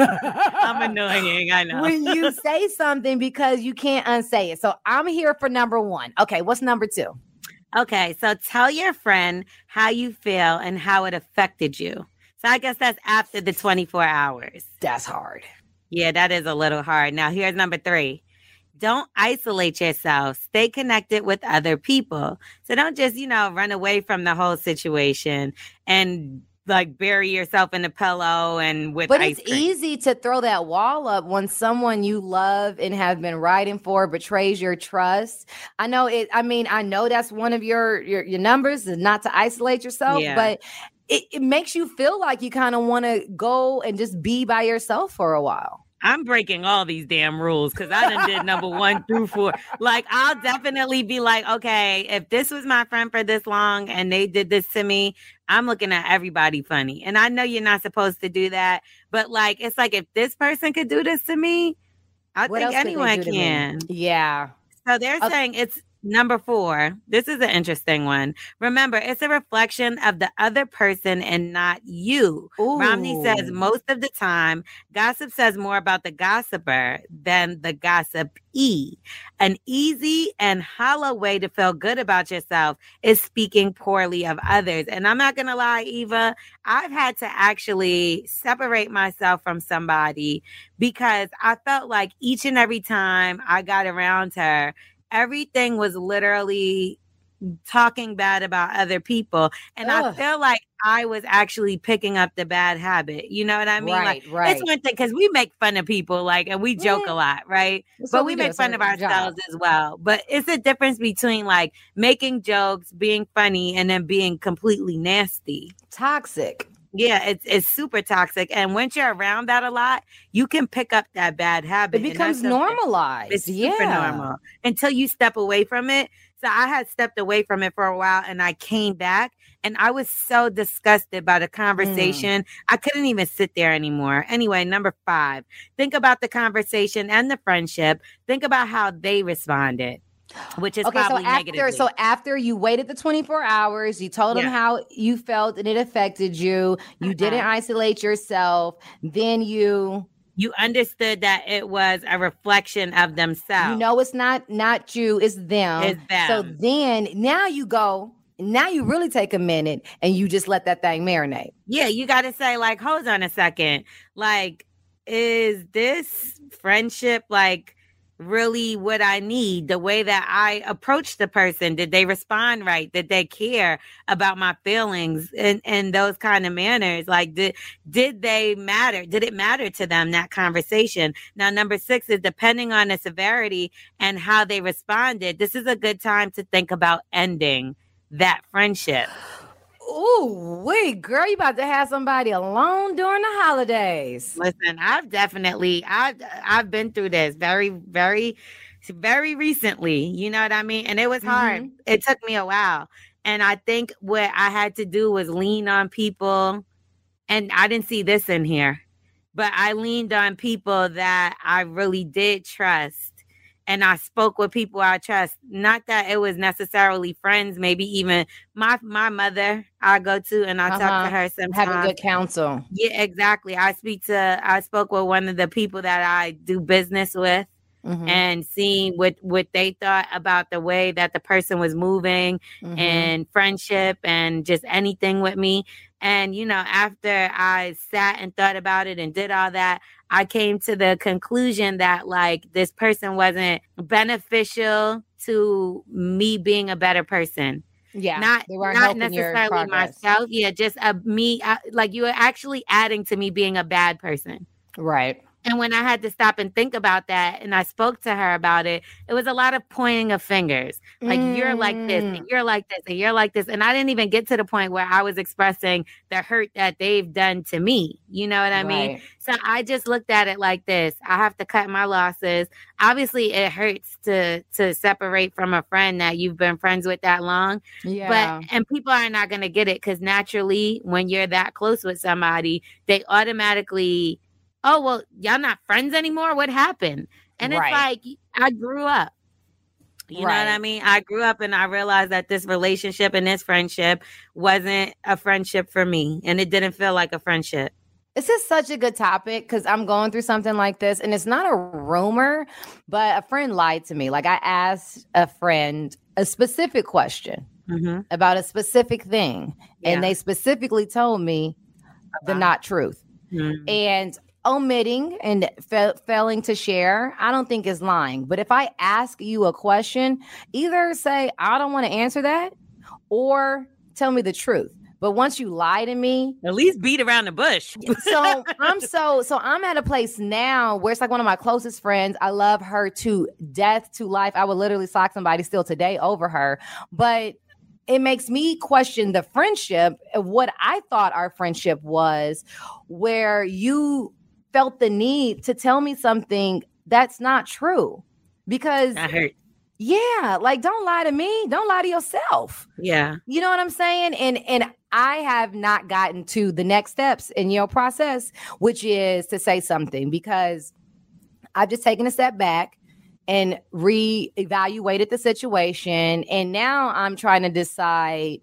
C: I'm annoying, I know.
B: When you say something, because you can't unsay it. So I'm here for number one. Okay, what's number two?
C: Okay, so tell your friend how you feel and how it affected you. So I guess that's after the twenty-four hours.
B: That's hard.
C: Yeah, that is a little hard. Now, here's number three. Don't isolate yourself. Stay connected with other people. So don't just, you know, run away from the whole situation and like bury yourself in a pillow and with
B: But
C: ice
B: it's
C: cream.
B: easy to throw that wall up when someone you love and have been riding for betrays your trust. I know it. I mean, I know that's one of your your, your numbers is not to isolate yourself,
C: Yeah.
B: but it, it makes you feel like you kind of want to go and just be by yourself for a while.
C: I'm breaking all these damn rules because I done did number one through four. Like, I'll definitely be like, okay, if this was my friend for this long and they did this to me, I'm looking at everybody funny. And I know you're not supposed to do that, but like, it's like if this person could do this to me, I
B: What
C: think
B: else could they
C: anyone
B: do to me?
C: can.
B: Yeah.
C: So they're
B: Okay.
C: saying it's number four. This is an interesting one. Remember, it's a reflection of the other person and not you. Romney says
B: Ooh.
C: most of the time, gossip says more about the gossiper than the gossipee. An easy and hollow way to feel good about yourself is speaking poorly of others. And I'm not going to lie, Eva, I've had to actually separate myself from somebody because I felt like each and every time I got around her, everything was literally talking bad about other people. And
B: Ugh.
C: I feel like I was actually picking up the bad habit. You know what I mean?
B: Right,
C: like,
B: right.
C: It's one thing because we make fun of people, like, and we joke
B: Yeah.
C: a lot, right?
B: That's
C: But
B: what
C: we,
B: we do.
C: make
B: It's
C: fun
B: our
C: of
B: job.
C: ourselves as well. But it's a difference between like making jokes, being funny, and then being completely nasty.
B: Toxic.
C: Yeah, it's it's super toxic. And once you're around that a lot, you can pick up that bad habit.
B: It
C: and
B: becomes
C: that's something-
B: normalized.
C: It's
B: yeah.
C: super normal until you step away from it. So I had stepped away from it for a while and I came back and I was so disgusted by the conversation. Mm. I couldn't even sit there anymore. Anyway, number five, think about the conversation and the friendship. Think about how they responded. Which is
B: okay,
C: probably
B: so after
C: negatively.
B: so after you waited the twenty-four hours, you told
C: Yeah.
B: them how you felt and it affected you. You
C: Uh-huh.
B: didn't isolate yourself. Then you
C: You understood that it was a reflection of themselves.
B: you know it's not not you, it's them.
C: It's them.
B: So then now you go, now you really take a minute and you just let that thing marinate.
C: Yeah, you got to say like, hold on a second. Like, is this friendship like really what I need? The way that I approach the person, did they respond right? Did they care about my feelings and, and those kind of manners? Like, did, did they matter? Did it matter to them, that conversation? Now, number six is depending on the severity and how they responded. This is a good time to think about ending that friendship.
B: Ooh, wait, girl, you about to have somebody alone during the holidays.
C: Listen, I've definitely, I've, I've been through this very, very, very recently. You know what I mean? And it was hard.
B: Mm-hmm.
C: It took me a while. And I think what I had to do was lean on people. And I didn't see this in here, but I leaned on people that I really did trust. And I spoke with people I trust. Not that it was necessarily friends, maybe even my my mother I go to and I uh-huh. talk to her sometimes.
B: Having good counsel.
C: Yeah, exactly. I speak to, I spoke with one of the people that I do business with mm-hmm. and seeing what, what they thought about the way that the person was moving mm-hmm. and friendship and just anything with me. And, you know, after I sat and thought about it and did all that, I came to the conclusion that like this person wasn't beneficial to me being a better person.
B: Yeah.
C: Not, not necessarily myself. Yeah. Just a, me, I, like you were actually adding to me being a bad person.
B: Right.
C: And when I had to stop and think about that and I spoke to her about it, it was a lot of pointing of fingers. Like, mm. you're like this, and you're like this, and you're like this. And I didn't even get to the point where I was expressing the hurt that they've done to me. You know what I right. mean? So I just looked at it like this. I have to cut my losses. Obviously, it hurts to to separate from a friend that you've been friends with that long.
B: Yeah.
C: But, and people are not going to get it because naturally, when you're that close with somebody, they automatically... oh, well, y'all not friends anymore? What happened? And it's right. like, I grew up. You know what I
B: Right.
C: mean? I grew up and I realized that this relationship and this friendship wasn't a friendship for me, and it didn't feel like a friendship.
B: This is such a good topic because I'm going through something like this, and it's not a rumor, but a friend lied to me. Like, I asked a friend a specific question
C: Mm-hmm.
B: about a specific thing,
C: Yeah.
B: and they specifically told me the
C: Uh-huh.
B: not truth.
C: Mhm.
B: And omitting and fa- failing to share, I don't think is lying. But if I ask you a question, either say, I don't want to answer that, or tell me the truth. But once you lie to me,
C: At least beat around the bush.
B: so I'm so so I'm at a place now where it's like one of my closest friends. I love her to death, to life. I would literally sock somebody still today over her. But it makes me question the friendship of what I thought our friendship was, where you felt the need to tell me something that's not true. Because
C: That hurt.
B: yeah, like, don't lie to me. Don't lie to yourself.
C: Yeah.
B: You know what I'm saying? And and I have not gotten to the next steps in your process, which is to say something, because I've just taken a step back and re-evaluated the situation. And now I'm trying to decide,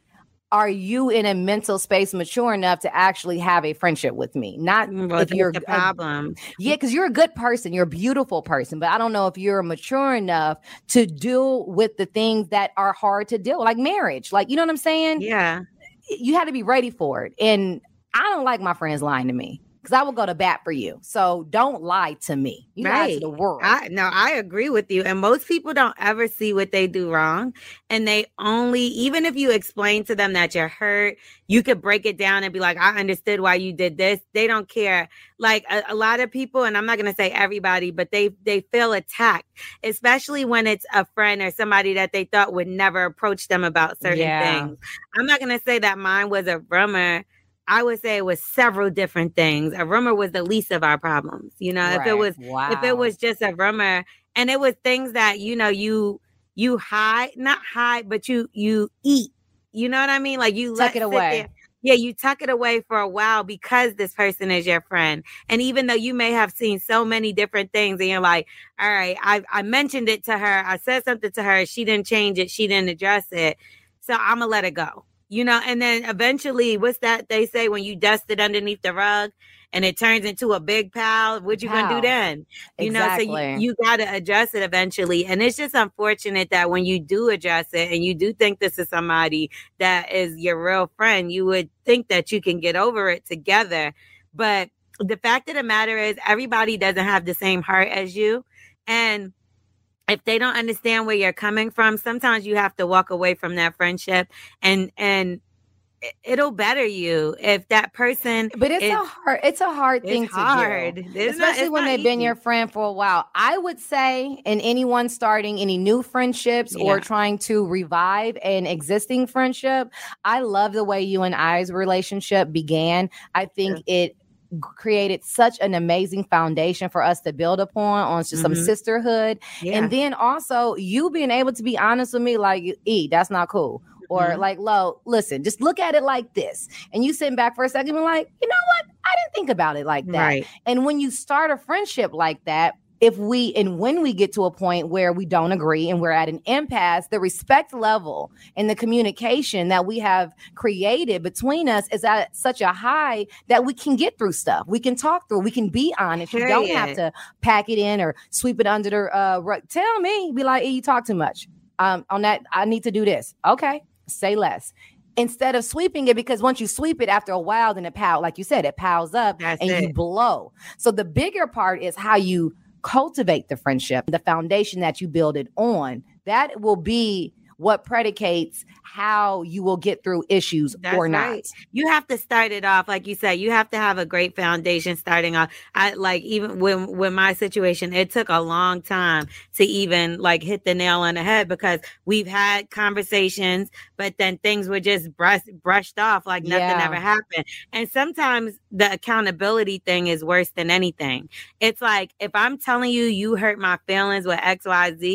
B: are you in a mental space mature enough to actually have a friendship with me? Not
C: Well,
B: if
C: that's
B: you're
C: the
B: a-
C: problem.
B: yeah, because you're a good person. You're a beautiful person. But I don't know if you're mature enough to deal with the things that are hard to deal with, like marriage. Like, you know what I'm saying?
C: Yeah.
B: You had to be ready for it. And I don't like my friends lying to me because I will go to bat for you. So don't lie to me. You lie
C: Right.
B: to the world.
C: I no, I agree with you. And most people don't ever see what they do wrong. And they only, even if you explain to them that you're hurt, you could break it down and be like, I understood why you did this. They don't care. Like a, a lot of people, and I'm not gonna say everybody, but they they feel attacked, especially when it's a friend or somebody that they thought would never approach them about certain
B: Yeah.
C: things. I'm not gonna say that mine was a rumor. I would say it was several different things. A rumor was the least of our problems. You know, if it
B: Right.
C: was
B: wow.
C: if it was just a rumor, and it was things that, you know, you you hide, not hide, but you you eat. You know what I mean? Like you
B: Tuck
C: let
B: it
C: sit
B: away.
C: there. Yeah, you tuck it away for a while because this person is your friend. And even though you may have seen so many different things and you're like, all right, I, I mentioned it to her. I said something to her. She didn't change it. She didn't address it. So I'm going to let it go. You know, and then eventually, what's that they say when you dust it underneath the rug and it turns into a big pile? What you gonna do
B: Pile.
C: then? You know, so
B: Exactly.
C: you, you got to address it eventually. And it's just unfortunate that when you do address it and you do think this is somebody that is your real friend, you would think that you can get over it together. But the fact of the matter is, everybody doesn't have the same heart as you, and if they don't understand where you're coming from, sometimes you have to walk away from that friendship, and and it- it'll better you if that person.
B: But it's
C: is,
B: a hard, it's a hard thing
C: it's
B: to
C: hard.
B: do,
C: It's not-
B: especially
C: it's
B: when
C: not
B: they've been
C: easy.
B: your friend for a while. I would say, in anyone starting any new friendships or
C: Yeah.
B: trying to revive an existing friendship, I love the way you and I's relationship began. I think it g- created such an amazing foundation for us to build upon on just some
C: Mhm.
B: sisterhood.
C: Yeah.
B: And then also you being able to be honest with me, like, E, that's not cool. Or
C: Mhm.
B: like, Lo, listen, just look at it like this. And you sitting back for a second and be like, you know what? I didn't think about it like that.
C: Right.
B: And when you start a friendship like that, if we and when we get to a point where we don't agree and we're at an impasse, the respect level and the communication that we have created between us is at such a high that we can get through stuff. We can talk through, we can be honest. You don't have
C: Period.
B: to pack it in or sweep it under the uh rug. Tell me, be like, hey, you talk too much. Um, on that, I need to do this. Okay, say less. Instead of sweeping it, because once you sweep it after a while, then it piles, like you said, it piles up
C: That's
B: and you
C: it.
B: blow. So the bigger part is how you cultivate the friendship, the foundation that you build it on. That will be what predicates how you will get through issues
C: That's
B: or not.
C: right. You have to start it off, like you said. You have to have a great foundation starting off. I like even when when my situation, it took a long time to even like hit the nail on the head because we've had conversations, but then things were just brushed brushed off like nothing
B: Yeah.
C: ever happened. And sometimes the accountability thing is worse than anything. It's like if I'm telling you you hurt my feelings with X Y Z.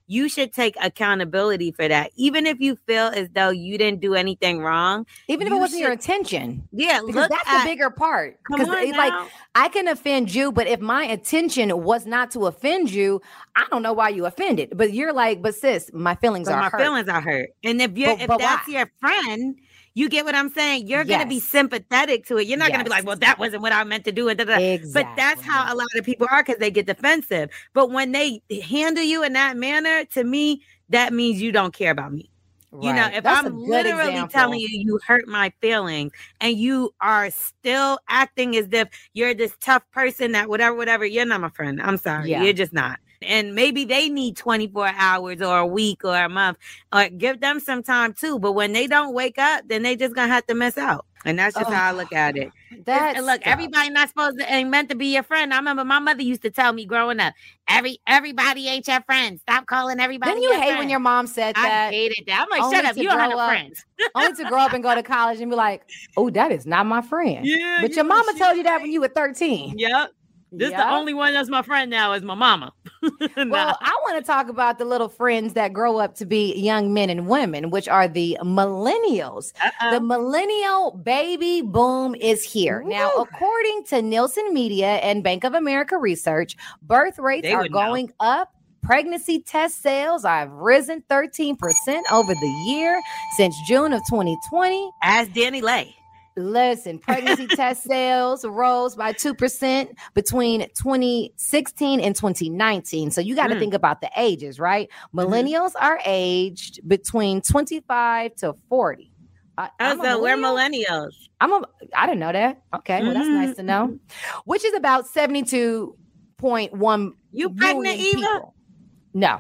C: you should take accountability for that. Even if you feel as though you didn't do anything wrong.
B: Even if it wasn't should, your intention.
C: Yeah.
B: Because that's at, the bigger part. Because like I can offend you, but if my intention was not to offend you, I don't know why you offended. But you're like, but sis, my feelings
C: but
B: are
C: my
B: hurt.
C: My feelings are hurt. And if you're
B: but,
C: if
B: but
C: that's
B: why?
C: your friend, you get what I'm saying? You're
B: yes.
C: going to be sympathetic to it. You're not
B: yes.
C: going to be like, well, that wasn't what I meant to do.
B: Exactly.
C: But that's how a lot of people are because they get defensive. But when they handle you in that manner, to me, that means you don't care about me. Right. You know, if that's I'm literally example. telling you you hurt my feelings and you are still acting as if you're this tough person that whatever, whatever, you're not my friend. I'm sorry. Yeah. You're just not. And maybe they need twenty-four hours or a week or a month, or give them some time too. But when they don't wake up, then they just gonna have to miss out. And that's just oh, how I look at it. That's look, tough. Everybody not supposed to ain't meant to be your friend. I remember my mother used to tell me growing up, every everybody ain't your friend. Stop calling everybody.
B: Didn't you
C: your
B: hate
C: friend.
B: when your mom said that?
C: I hated that. I'm like, shut up, you don't have no friends.
B: Only to grow up and go to college and be like, oh, that is not my friend.
C: Yeah,
B: but your mama told you that when you were thirteen.
C: Yep. This yep. the only one that's my friend now is my mama.
B: nah. Well, I want to talk about the little friends that grow up to be young men and women, which are the millennials. Uh-oh. The millennial baby boom is here. Woo. Now, according to Nielsen Media and Bank of America research, birth rates they are going know. up. Pregnancy test sales have risen thirteen percent over the year since June of twenty twenty.
C: As Danny Lay.
B: Listen, pregnancy test sales rose by two percent between twenty sixteen and twenty nineteen. So you got to mm. think about the ages, right? Millennials mm-hmm. are aged between twenty-five to forty. I,
C: oh, so we're millennials.
B: I'm a, I didn't know that. Okay, well, that's nice to know. Which is about seventy-two point one
C: You pregnant, Eva?
B: People. No.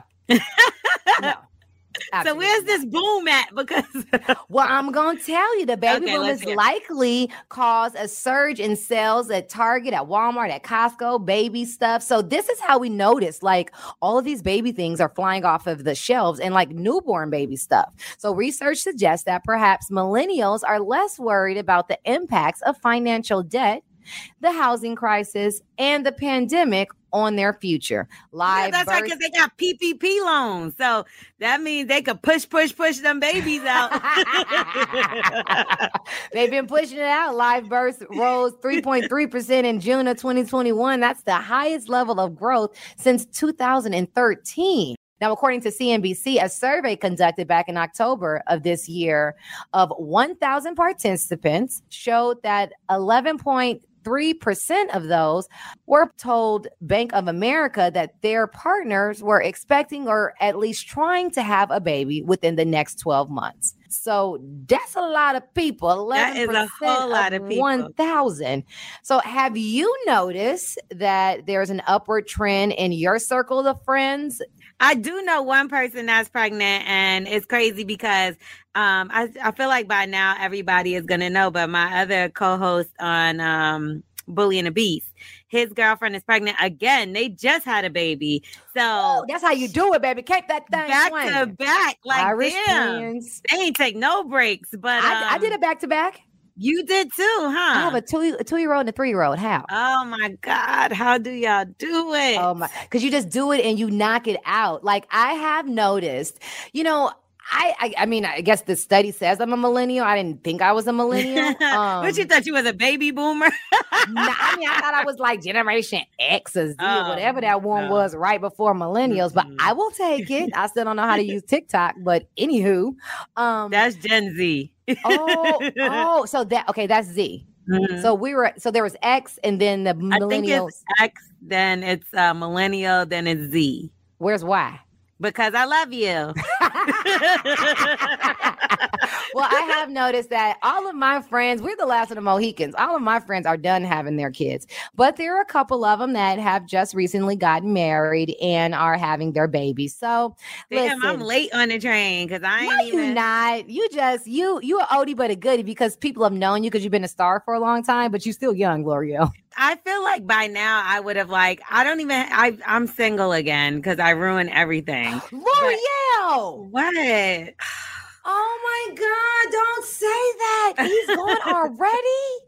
B: No. Absolutely.
C: So where's this boom at? Because
B: well, I'm gonna tell you, the baby okay, boom is hear. likely cause a surge in sales at Target, at Walmart, at Costco, baby stuff. So this is how we notice, like all of these baby things are flying off of the shelves, and like newborn baby stuff. So research suggests that perhaps millennials are less worried about the impacts of financial debt, the housing crisis, and the pandemic on their future. Live
C: yeah, that's
B: birth-
C: right, because they got P P P loans. So that means they could push, push, push them babies out.
B: They've been pushing it out. Live births rose three point three percent in June of twenty twenty-one. That's the highest level of growth since two thousand thirteen. Now, according to C N B C, a survey conducted back in October of this year of one thousand participants showed that eleven point three percent of those were told Bank of America that their partners were expecting or at least trying to have a baby within the next twelve months. So that's a lot of people. eleven percent
C: that is a whole lot of, of people.
B: one thousand. So have you noticed that there's an upward trend in your circle of friends?
C: I do know one person that's pregnant, and it's crazy because um, I, I feel like by now everybody is going to know, but my other co-host on um, Bully and the Beast, his girlfriend is pregnant again. They just had a baby. So
B: Ooh, that's how you do it, baby. Keep that thing
C: back
B: swinging.
C: to back. Like,
B: Irish
C: damn,
B: twins.
C: They ain't take no breaks. But
B: I,
C: um,
B: I did it back to back.
C: You did too, huh?
B: I have a two a two year old and a three year old. How?
C: Oh my God! How do y'all do it?
B: Oh my! Because you just do it and you knock it out. Like I have noticed, you know. I, I I mean, I guess the study says I'm a millennial. I didn't think I was a millennial. Um,
C: but you thought you was a baby boomer?
B: nah, I mean, I thought I was like Generation X or Z
C: oh,
B: or whatever that one no. was right before millennials. Mm-hmm. But I will take it. I still don't know how to use TikTok. But anywho, um,
C: that's Gen Z.
B: oh, oh, so that okay, that's Z. Mm-hmm. So we were so there was X and then the millennials. I think
C: it's X, then it's uh, millennial, then it's Z.
B: Where's Y?
C: Because I love you.
B: Well, I have noticed that all of my friends, we're the last of the Mohicans. All of my friends are done having their kids. But there are a couple of them that have just recently gotten married and are having their babies. So
C: damn, listen, I'm late on the train because I ain't
B: no,
C: even.
B: you not. You just, you, you are oldie but a goodie because people have known you because you've been a star for a long time, but you're still young, L'Oreal.
C: I feel like by now I would have like, I don't even, I, I'm single again because I ruined everything.
B: L'Oreal!
C: What?
B: Oh my God, don't say that. He's gone already?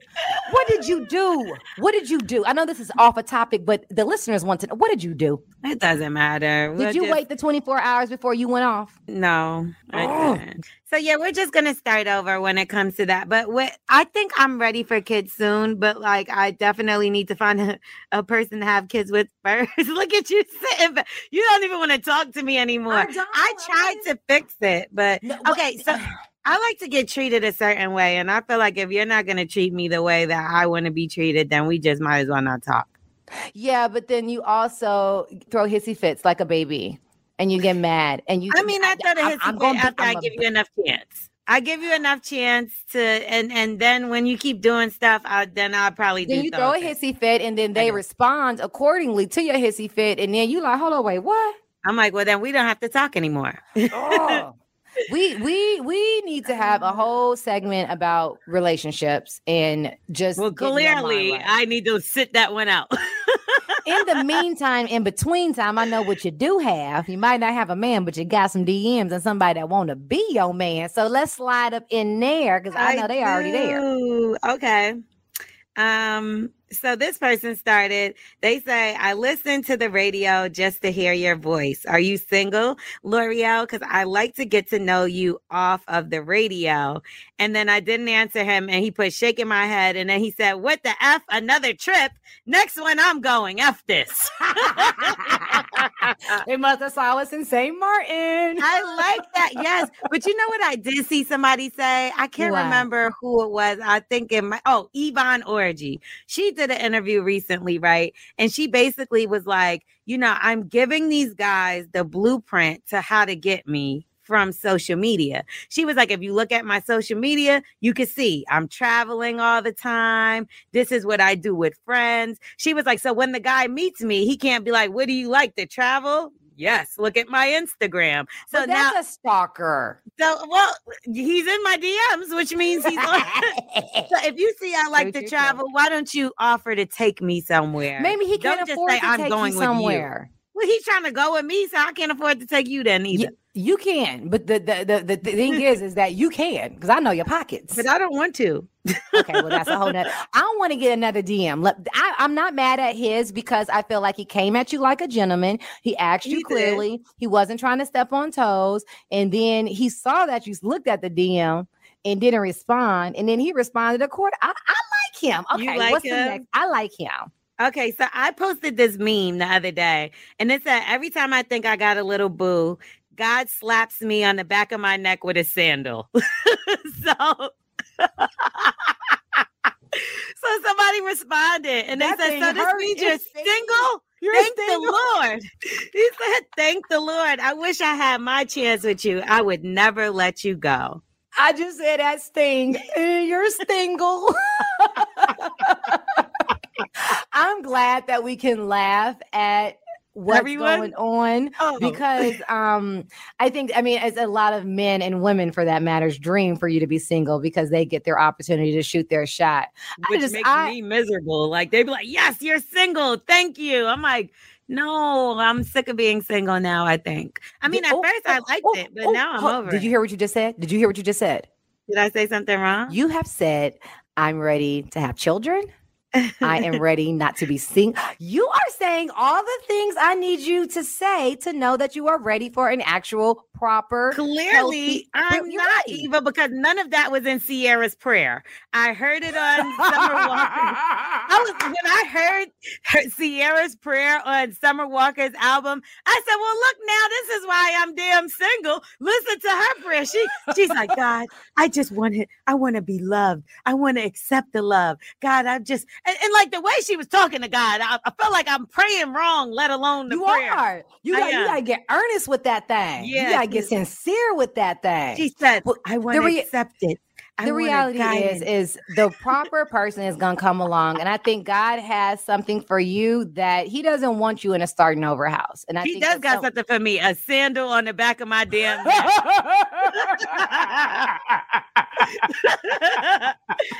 B: What did you do? What did you do? I know this is off a topic, but the listeners want to know. What did you do?
C: It doesn't matter.
B: Did
C: We'll
B: you
C: just...
B: wait the twenty-four hours before you went off?
C: No, I
B: Oh.
C: didn't. So yeah, we're just gonna start over when it comes to that. But what I think I'm ready for kids soon. But like, I definitely need to find a, a person to have kids with first. Look at you sitting. back. You don't even want to talk to me anymore.
B: I
C: I,
B: don't. I
C: tried
B: wanna-
C: to fix it, but
B: No, what-
C: okay. So I like to get treated a certain way, and I feel like if you're not gonna treat me the way that I want to be treated, then we just might as well not talk.
B: Yeah, but then you also throw hissy fits like a baby, and you get mad, and you.
C: I mean, I thought
B: I'm-
C: it
B: I'm
C: hits
B: gonna be-
C: after
B: I'm
C: I
B: a-
C: give you enough chance. I give you enough chance to, and and then when you keep doing stuff, I, then I'll probably
B: Then
C: do
B: you throw a
C: things.
B: hissy fit, and then they
C: do.
B: respond accordingly to your hissy fit, and then you like, hold on, wait, what?
C: I'm like, well, then we don't have to talk anymore.
B: Oh. we we we need to have a whole segment about relationships and just
C: Well,
B: getting your mind
C: clearly,
B: right.
C: I need to sit that one out.
B: In the meantime, in between time, I know what you do have. You might not have a man, but you got some D Ms and somebody that want to be your man. So let's slide up in there because I know they already there.
C: do. Okay. Um, so this person started, they say, I listen to the radio just to hear your voice. Are you single, L'Oreal? Because I like to get to know you off of the radio. And then I didn't answer him, and he put shaking my head. And then he said, what the F? Another trip? Next one I'm going. F this.
B: They must have saw us in Saint Martin.
C: I like that. Yes. But you know what I did see somebody say? I can't
B: What?
C: remember who it was. I think it might. Oh, Yvonne Orgy. She did an interview recently, right? And she basically was like, you know, I'm giving these guys the blueprint to how to get me from social media. She was like, if you look at my social media, you can see I'm traveling all the time. This is what I do with friends. She was like, so when the guy meets me, he can't be like, what do you like to travel? Yes, look at my Instagram. So
B: So
C: now,
B: that's a stalker.
C: so well, he's in my D Ms, which means he's on. So if you see I like
B: True,
C: to
B: true,
C: travel, why don't you offer to take me somewhere?
B: Maybe he
C: Don't
B: can't
C: just
B: afford
C: say,
B: to
C: "I'm
B: take
C: going
B: you
C: with you."
B: somewhere.
C: Well, he's trying to go with me, so I can't afford to take you then either.
B: You, you can, but the the, the, the, the thing is, is that you can because I know your pockets.
C: But I don't want to.
B: Okay, well that's a whole nother. I don't want to get another D M. Let- I, I'm not mad at his because I feel like he came at you like a gentleman. He asked you
C: He did.
B: clearly. He wasn't trying to step on toes, and then he saw that you looked at the D M and didn't respond, and then he responded accordingly. I, I like him.
C: You
B: Okay,
C: like
B: what's the
C: him?
B: next? I like him.
C: Okay, so I posted this meme the other day, and it said, every time I think I got a little boo, God slaps me on the back of my neck with a sandal. so, so somebody responded, and they
B: That
C: said,
B: thing
C: so this
B: hurt.
C: means you're
B: It's
C: single?
B: You're
C: Thank
B: single.
C: the Lord. He said, thank the Lord. I wish I had my chance with you. I would never let you go.
B: I just said that sting. Eh, You're single. I'm glad that we can laugh at what's
C: Everyone?
B: going on
C: Oh.
B: because um I think I mean it's a lot of men and women for that matter's dream for you to be single because they get their opportunity to shoot their shot. I
C: Which
B: just-
C: makes
B: I-
C: me miserable. Like they'd be like, yes, you're single. Thank you. I'm like, no, I'm sick of being single now, I think. I mean, at
B: Oh,
C: first I
B: oh,
C: liked
B: oh,
C: it, but
B: oh,
C: now I'm
B: oh,
C: over
B: Did
C: it.
B: you hear what you just said? Did you hear what you just said?
C: Did I say something wrong?
B: You have said, I'm ready to have children. I am ready not to be single. You are saying all the things I need you to say to know that you are ready for an actual, proper,
C: Clearly,
B: healthy-
C: I'm
B: You're
C: not,
B: right.
C: Eva, because none of that was in Sierra's prayer. I heard it on Summer Walker. I was when I heard her, Sierra's prayer on Summer Walker's album. I said, "Well, look now, this is why I'm damn single." Listen to her prayer. She she's like, "God, I just want it. I want to be loved. I want to accept the love. God, I just and, and like the way she was talking to God, I, I felt like I'm praying wrong, let alone the
B: You
C: prayer."
B: are. You
C: I
B: got, you
C: am.
B: got to get earnest with that thing.
C: Yeah,
B: you got to get
C: she-
B: sincere with that thing.
C: She said,
B: Well,
C: "I want
B: the
C: to
B: rea-
C: accept it." I
B: the
C: want
B: reality is,
C: guidance.
B: is the proper person is going to come along, and I think God has something for you that He doesn't want you in a starting over house. And I
C: He
B: think
C: does
B: that
C: got
B: some-
C: something for me, a sandal on the back of my damn neck.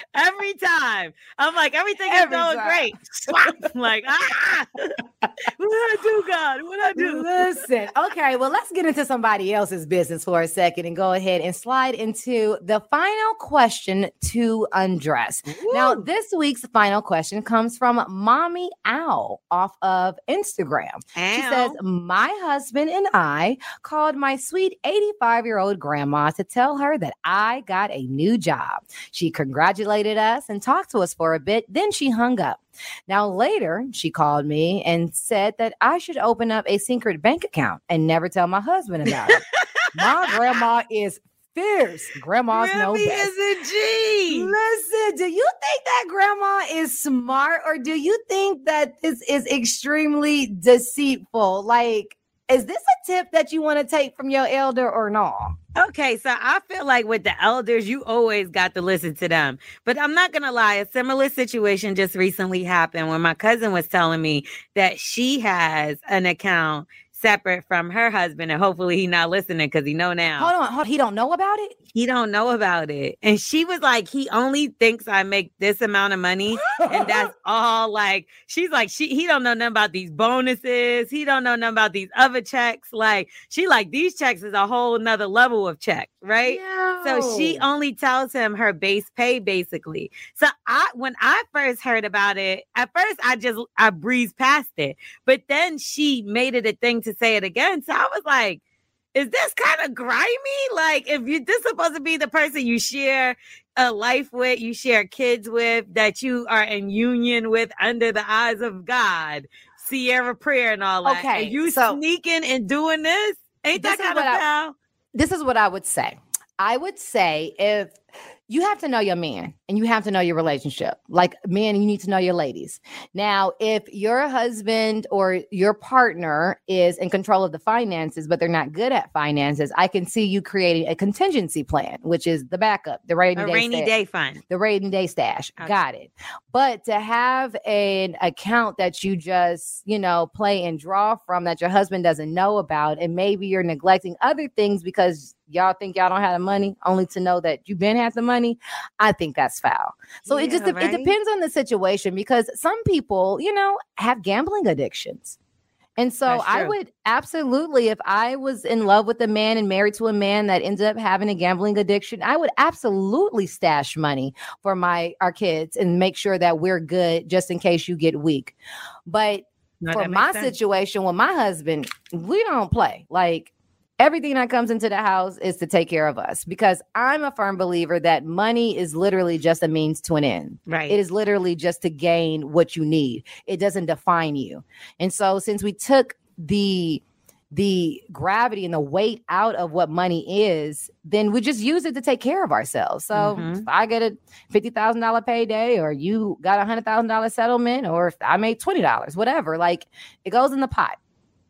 C: Every time. I'm like, everything is
B: Every
C: going
B: time.
C: great. Swap. I'm like, ah, what did I do, God? What did I do?
B: Listen, okay, well, let's get into somebody else's business for a second and go ahead and slide into the final question to undress.
C: Woo.
B: Now, this week's final question comes from Mommy Owl off of Instagram.
C: Ow.
B: She says, my husband and I called my sweet eighty-five-year-old grandma to tell her that I got a new job. She congratulated us and talked to us for a bit, then she hung up. Now, later, she called me and said that I should open up a secret bank account and never tell my husband about it. My grandma is fierce. Grandmas know
C: Remy
B: best.
C: is a G.
B: Listen, do you think that grandma is smart, or do you think that this is extremely deceitful? Like, is this a tip that you want to take from your elder or no?
C: Okay, so I feel like with the elders, you always got to listen to them. But I'm not going to lie, a similar situation just recently happened when my cousin was telling me that she has an account separate from her husband, and hopefully he not listening because he know now.
B: Hold on, hold, he don't know about it?
C: He don't know about it. And she was like, he only thinks I make this amount of money. And that's all. Like, she's like, she he don't know nothing about these bonuses. He don't know nothing about these other checks. Like, she like, these checks is a whole nother level of check, right?
B: Yo.
C: So she only tells him her base pay, basically. So I, when I first heard about it, at first I just, I breezed past it. But then she made it a thing to say it again. So I was like, is this kind of grimy? Like, if you this supposed to be the person you share a life with, you share kids with, that you are in union with under the eyes of God, Sierra prayer and all that.
B: Okay,
C: and you
B: so
C: sneaking and doing this? Ain't
B: this
C: that
B: is
C: kind of
B: what I-
C: foul?
B: This is what I would say. I would say if you have to know your man and you have to know your relationship. Like men, you need to know your ladies. Now, if your husband or your partner is in control of the finances, but they're not good at finances, I can see you creating a contingency plan, which is the backup, the rainy
C: A
B: day
C: rainy
B: stash.
C: day fund.
B: The rainy day stash.
C: Okay.
B: Got it. But to have an account that you just, you know, play and draw from that your husband doesn't know about, and maybe you're neglecting other things because y'all think y'all don't have the money, only to know that you've been had the money, I think that's foul. So it just
C: Yeah,
B: it
C: right?
B: depends on the situation, because some people, you know, have gambling addictions. And so
C: That's
B: I
C: true.
B: would absolutely, if I was in love with a man and married to a man that ended up having a gambling addiction, I would absolutely stash money for my our kids and make sure that we're good just in case you get weak. But
C: No,
B: for
C: that
B: my
C: makes sense.
B: situation with my husband, we don't play. Like, everything that comes into the house is to take care of us, because I'm a firm believer that money is literally just a means to an end.
C: Right.
B: It is literally just to gain what you need. It doesn't define you. And so since we took the the gravity and the weight out of what money is, then we just use it to take care of ourselves. So
C: Mhm.
B: if I get a fifty thousand dollars payday, or you got a one hundred thousand dollars settlement, or if I made twenty dollars, whatever, like, it goes in the pot.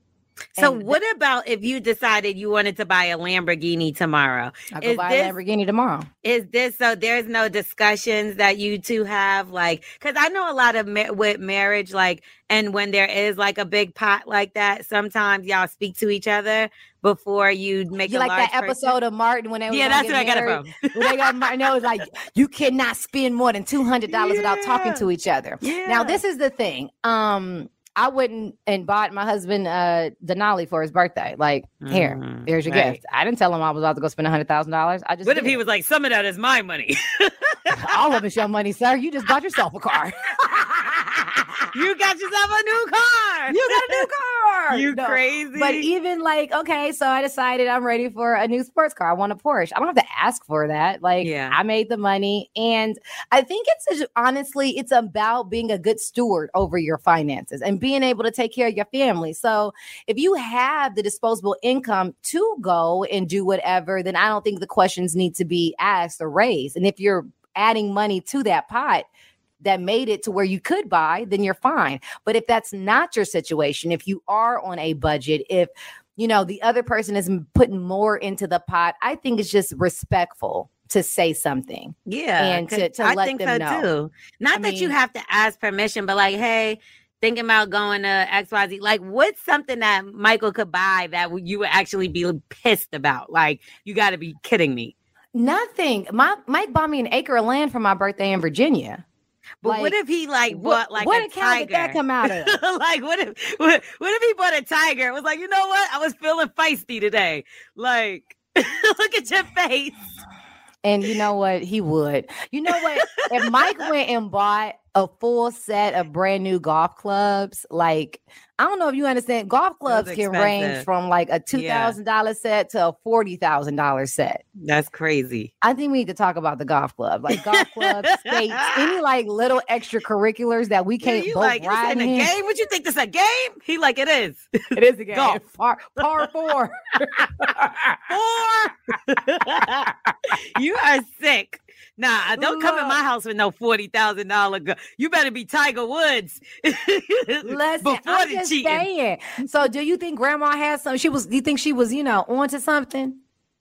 C: So
B: And
C: what about if you decided you wanted to buy a Lamborghini tomorrow?
B: I go
C: Is
B: buy
C: this-
B: a Lamborghini tomorrow.
C: Is this so there's no discussions that you two have? Like, because I know a lot of ma- with marriage, like, and when there is like a big pot like that, sometimes y'all speak to each other before you make
B: You
C: a
B: like
C: large
B: that
C: purchase?
B: episode of Martin when they was
C: Yeah,
B: gonna
C: that's
B: get
C: where I got it
B: married?
C: from.
B: When they got Martin, it was like, you cannot spend more than two hundred dollars without talking
C: Yeah.
B: to each other.
C: Yeah.
B: Now, this is the thing. Um, I wouldn't and bought my husband uh Denali for his birthday. Like, here,
C: Mm,
B: here's your
C: right.
B: gift. I didn't tell him I was about to go spend a hundred thousand dollars. I just
C: What if
B: did.
C: he was like, some of that is my money?
B: All of it's your money, sir. You just bought yourself a car.
C: You got yourself a new car.
B: You got a new car.
C: You
B: No.
C: crazy.
B: But even like, okay, so I decided I'm ready for a new sports car. I want a Porsche. I don't have to ask for that. Like,
C: Yeah.
B: I made the money. And I think it's just- honestly, it's about being a good steward over your finances and being able to take care of your family. So if you have the disposable income to go and do whatever, then I don't think the questions need to be asked or raised. And if you're adding money to that pot that made it to where you could buy, then you're fine. But if that's not your situation, if you are on a budget, if, you know, the other person is m- putting more into the pot, I think it's just respectful to say something.
C: Yeah,
B: and
C: 'cause
B: to- to
C: I
B: let
C: think
B: them
C: so
B: know.
C: too. Not
B: I
C: that you
B: mean-
C: have to ask permission, but like, hey, thinking about going to X Y Z. Like, what's something that Michael could buy that you would actually be pissed about? Like, you got to be kidding me.
B: Nothing. My Mike bought me an acre of land for my birthday in Virginia.
C: But
B: like,
C: what if he like
B: what,
C: bought like
B: what
C: a
B: account tiger? Did that come out of?
C: Like what if what, what if he bought a tiger? It was like, you know what? I was feeling feisty today. Like, look at your face.
B: And you know what? He would. You know what? If Mike went and bought a full set of brand new golf clubs, like, I don't know if you understand, golf clubs can range from like a two thousand dollars yeah. set to a forty thousand dollars set.
C: That's crazy.
B: I think we need to talk about the golf club, like golf clubs, skates, any like little extracurriculars that we can't yeah, both
C: like,
B: ride
C: in. A game? What you think this a game? He like, it is.
B: It is a game. Golf. Par, par four.
C: Four. You are sick. Nah, don't come in my house with no forty thousand dollars. Go- you better be Tiger Woods.
B: Listen, before I'm just cheating. Saying. So do you think grandma had some? She was, do you think she was, you know, onto something?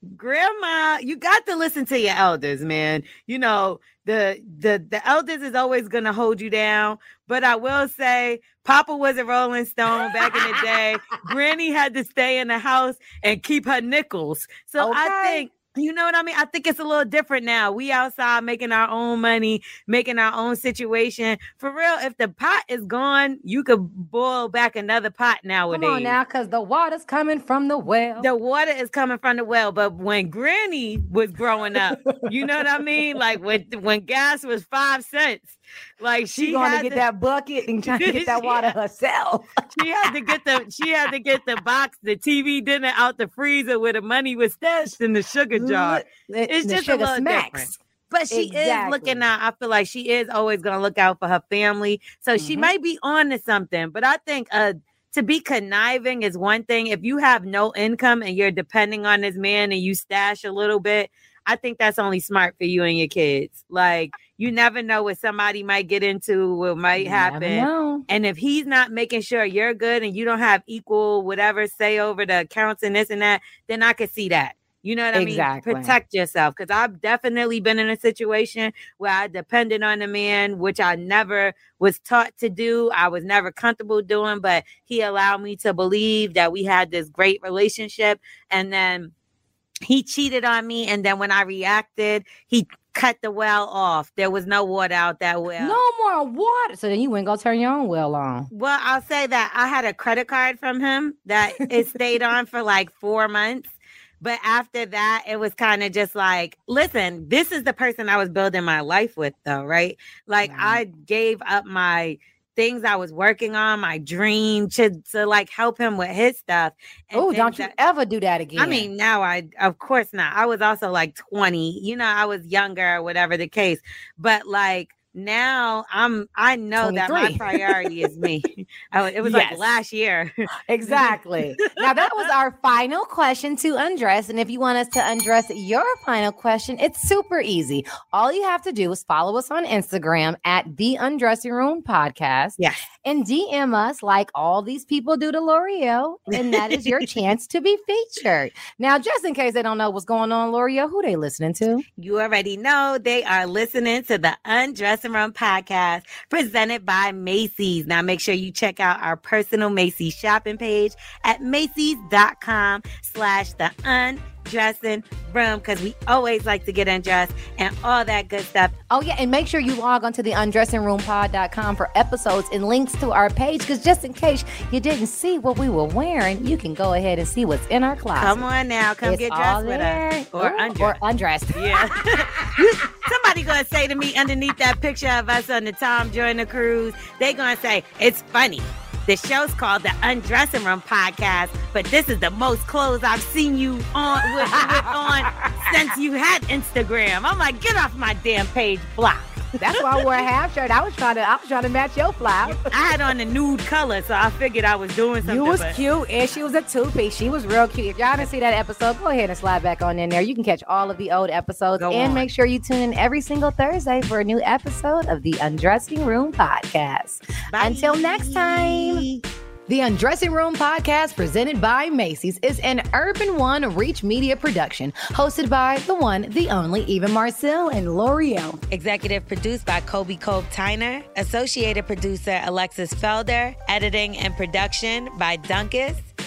C: Grandma, you got to listen to your elders, man. You know, the the the elders is always going to hold you down. But I will say, Papa was a Rolling Stone back in the day. Granny had to stay in the house and keep her nickels. So okay. I think, you know what I mean? I think it's a little different now. We outside making our own money, making our own situation. For real, if the pot is gone, you could boil back another pot nowadays.
B: Come on now, because the water's coming from the well.
C: The water is coming from the well. But when Granny was growing up, you know what I mean? Like when, when gas was five cents. Like she,
B: she going
C: had
B: to get
C: to,
B: that bucket and trying to get that water
C: had,
B: herself.
C: She had to get the she had to get the box, the T V dinner out the freezer where the money was stashed in the sugar jar. It's
B: the
C: just
B: sugar
C: a little
B: smacks.
C: different. But she
B: exactly.
C: is looking out. I feel like she is always gonna look out for her family. So mm-hmm. she might be on to something. But I think uh to be conniving is one thing. If you have no income and you're depending on this man and you stash a little bit, I think that's only smart for you and your kids. Like, you never know what somebody might get into, what might
B: you
C: happen. And if he's not making sure you're good and you don't have equal whatever say over the accounts and this and that, then I could see that. You know what I
B: exactly.
C: mean? Protect yourself. Because I've definitely been in a situation where I depended on a man, which I never was taught to do. I was never comfortable doing, but he allowed me to believe that we had this great relationship. And then he cheated on me. And then when I reacted, he cut the well off. There was no water out that well.
B: No more water. So then you went go turn your own well on.
C: Well, I'll say that I had a credit card from him that it stayed on for like four months. But after that, it was kind of just like, listen, this is the person I was building my life with, though, right? Like, mm-hmm. I gave up my things I was working on, my dream to, to like help him with his stuff.
B: Oh, don't you that, ever do that again.
C: I mean, now I, of course not. I was also like twenty, you know, I was younger or whatever the case. But like, now I'm, I know twenty-three. That my priority is me. I, it was yes. like last year.
B: Exactly. Now that was our final question to undress. And if you want us to undress your final question, it's super easy. All you have to do is follow us on Instagram at The Undressing Room Podcast.
C: Yes.
B: And D M us like all these people do to L'Oreal. And that is your chance to be featured. Now, just in case they don't know what's going on, L'Oreal, who they listening to?
C: You already know they are listening to the Undressing Room Podcast presented by Macy's. Now, make sure you check out our personal Macy's shopping page at Macy's.com slash the Undressing Room, because we always like to get undressed and all that good stuff.
B: Oh, yeah. And make sure you log on to the undressing room pod dot com for episodes and links to our page, because just in case you didn't see what we were wearing, you can go ahead and see what's in our closet.
C: Come on now. Come
B: it's
C: get dressed with
B: there.
C: us. Or
B: Ooh,
C: undressed.
B: Or undressed.
C: Yeah. Somebody going to say to me underneath that picture of us on the Tom Joyner cruise, they going to say, it's funny. The show's called the Undressing Room Podcast, but this is the most clothes I've seen you on with, with on since you had Instagram. I'm like, get off my damn page, block.
B: That's why I wore a half shirt. I was trying to, I was trying to match your flower.
C: I had on a nude color, so I figured I was doing something.
B: You was
C: but...
B: cute, and she was a two-piece. She was real cute. If y'all didn't see that episode, go ahead and slide back on in there. You can catch all of the old episodes, go and on. Make sure you tune in every single Thursday for a new episode of the Undressing Room Podcast. Bye. Until next time. The Undressing Room Podcast, presented by Macy's, is an Urban One Reach Media production, hosted by the one, the only, Eva Marcille and L'Oreal.
C: Executive produced by Kobe Cove Tyner. Associated producer Alexis Felder. Editing and production by Dunkus.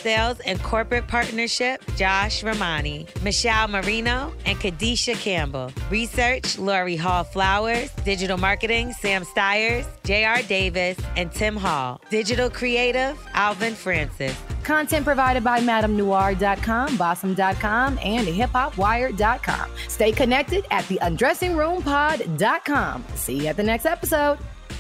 C: Sales and Corporate Partnership, Josh Ramani. Michelle Marino and Kadisha Campbell. Research, Lori Hall Flowers. Digital Marketing, Sam Stiers, J R Davis, and Tim Hall. Digital Creative, Alvin Francis.
B: Content provided by Madame Noir dot com, Bossum dot com, and Hip Hop Wired dot com. Stay connected at the undressing room pod dot com. See you at the next episode.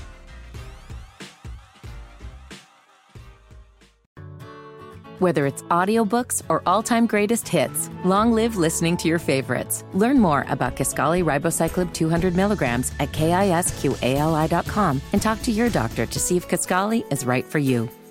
A: Whether it's audiobooks or all-time greatest hits, long live listening to your favorites. Learn more about Kisqali Ribociclib two hundred milligrams at kisqali dot com and talk to your doctor to see if Kisqali is right for you.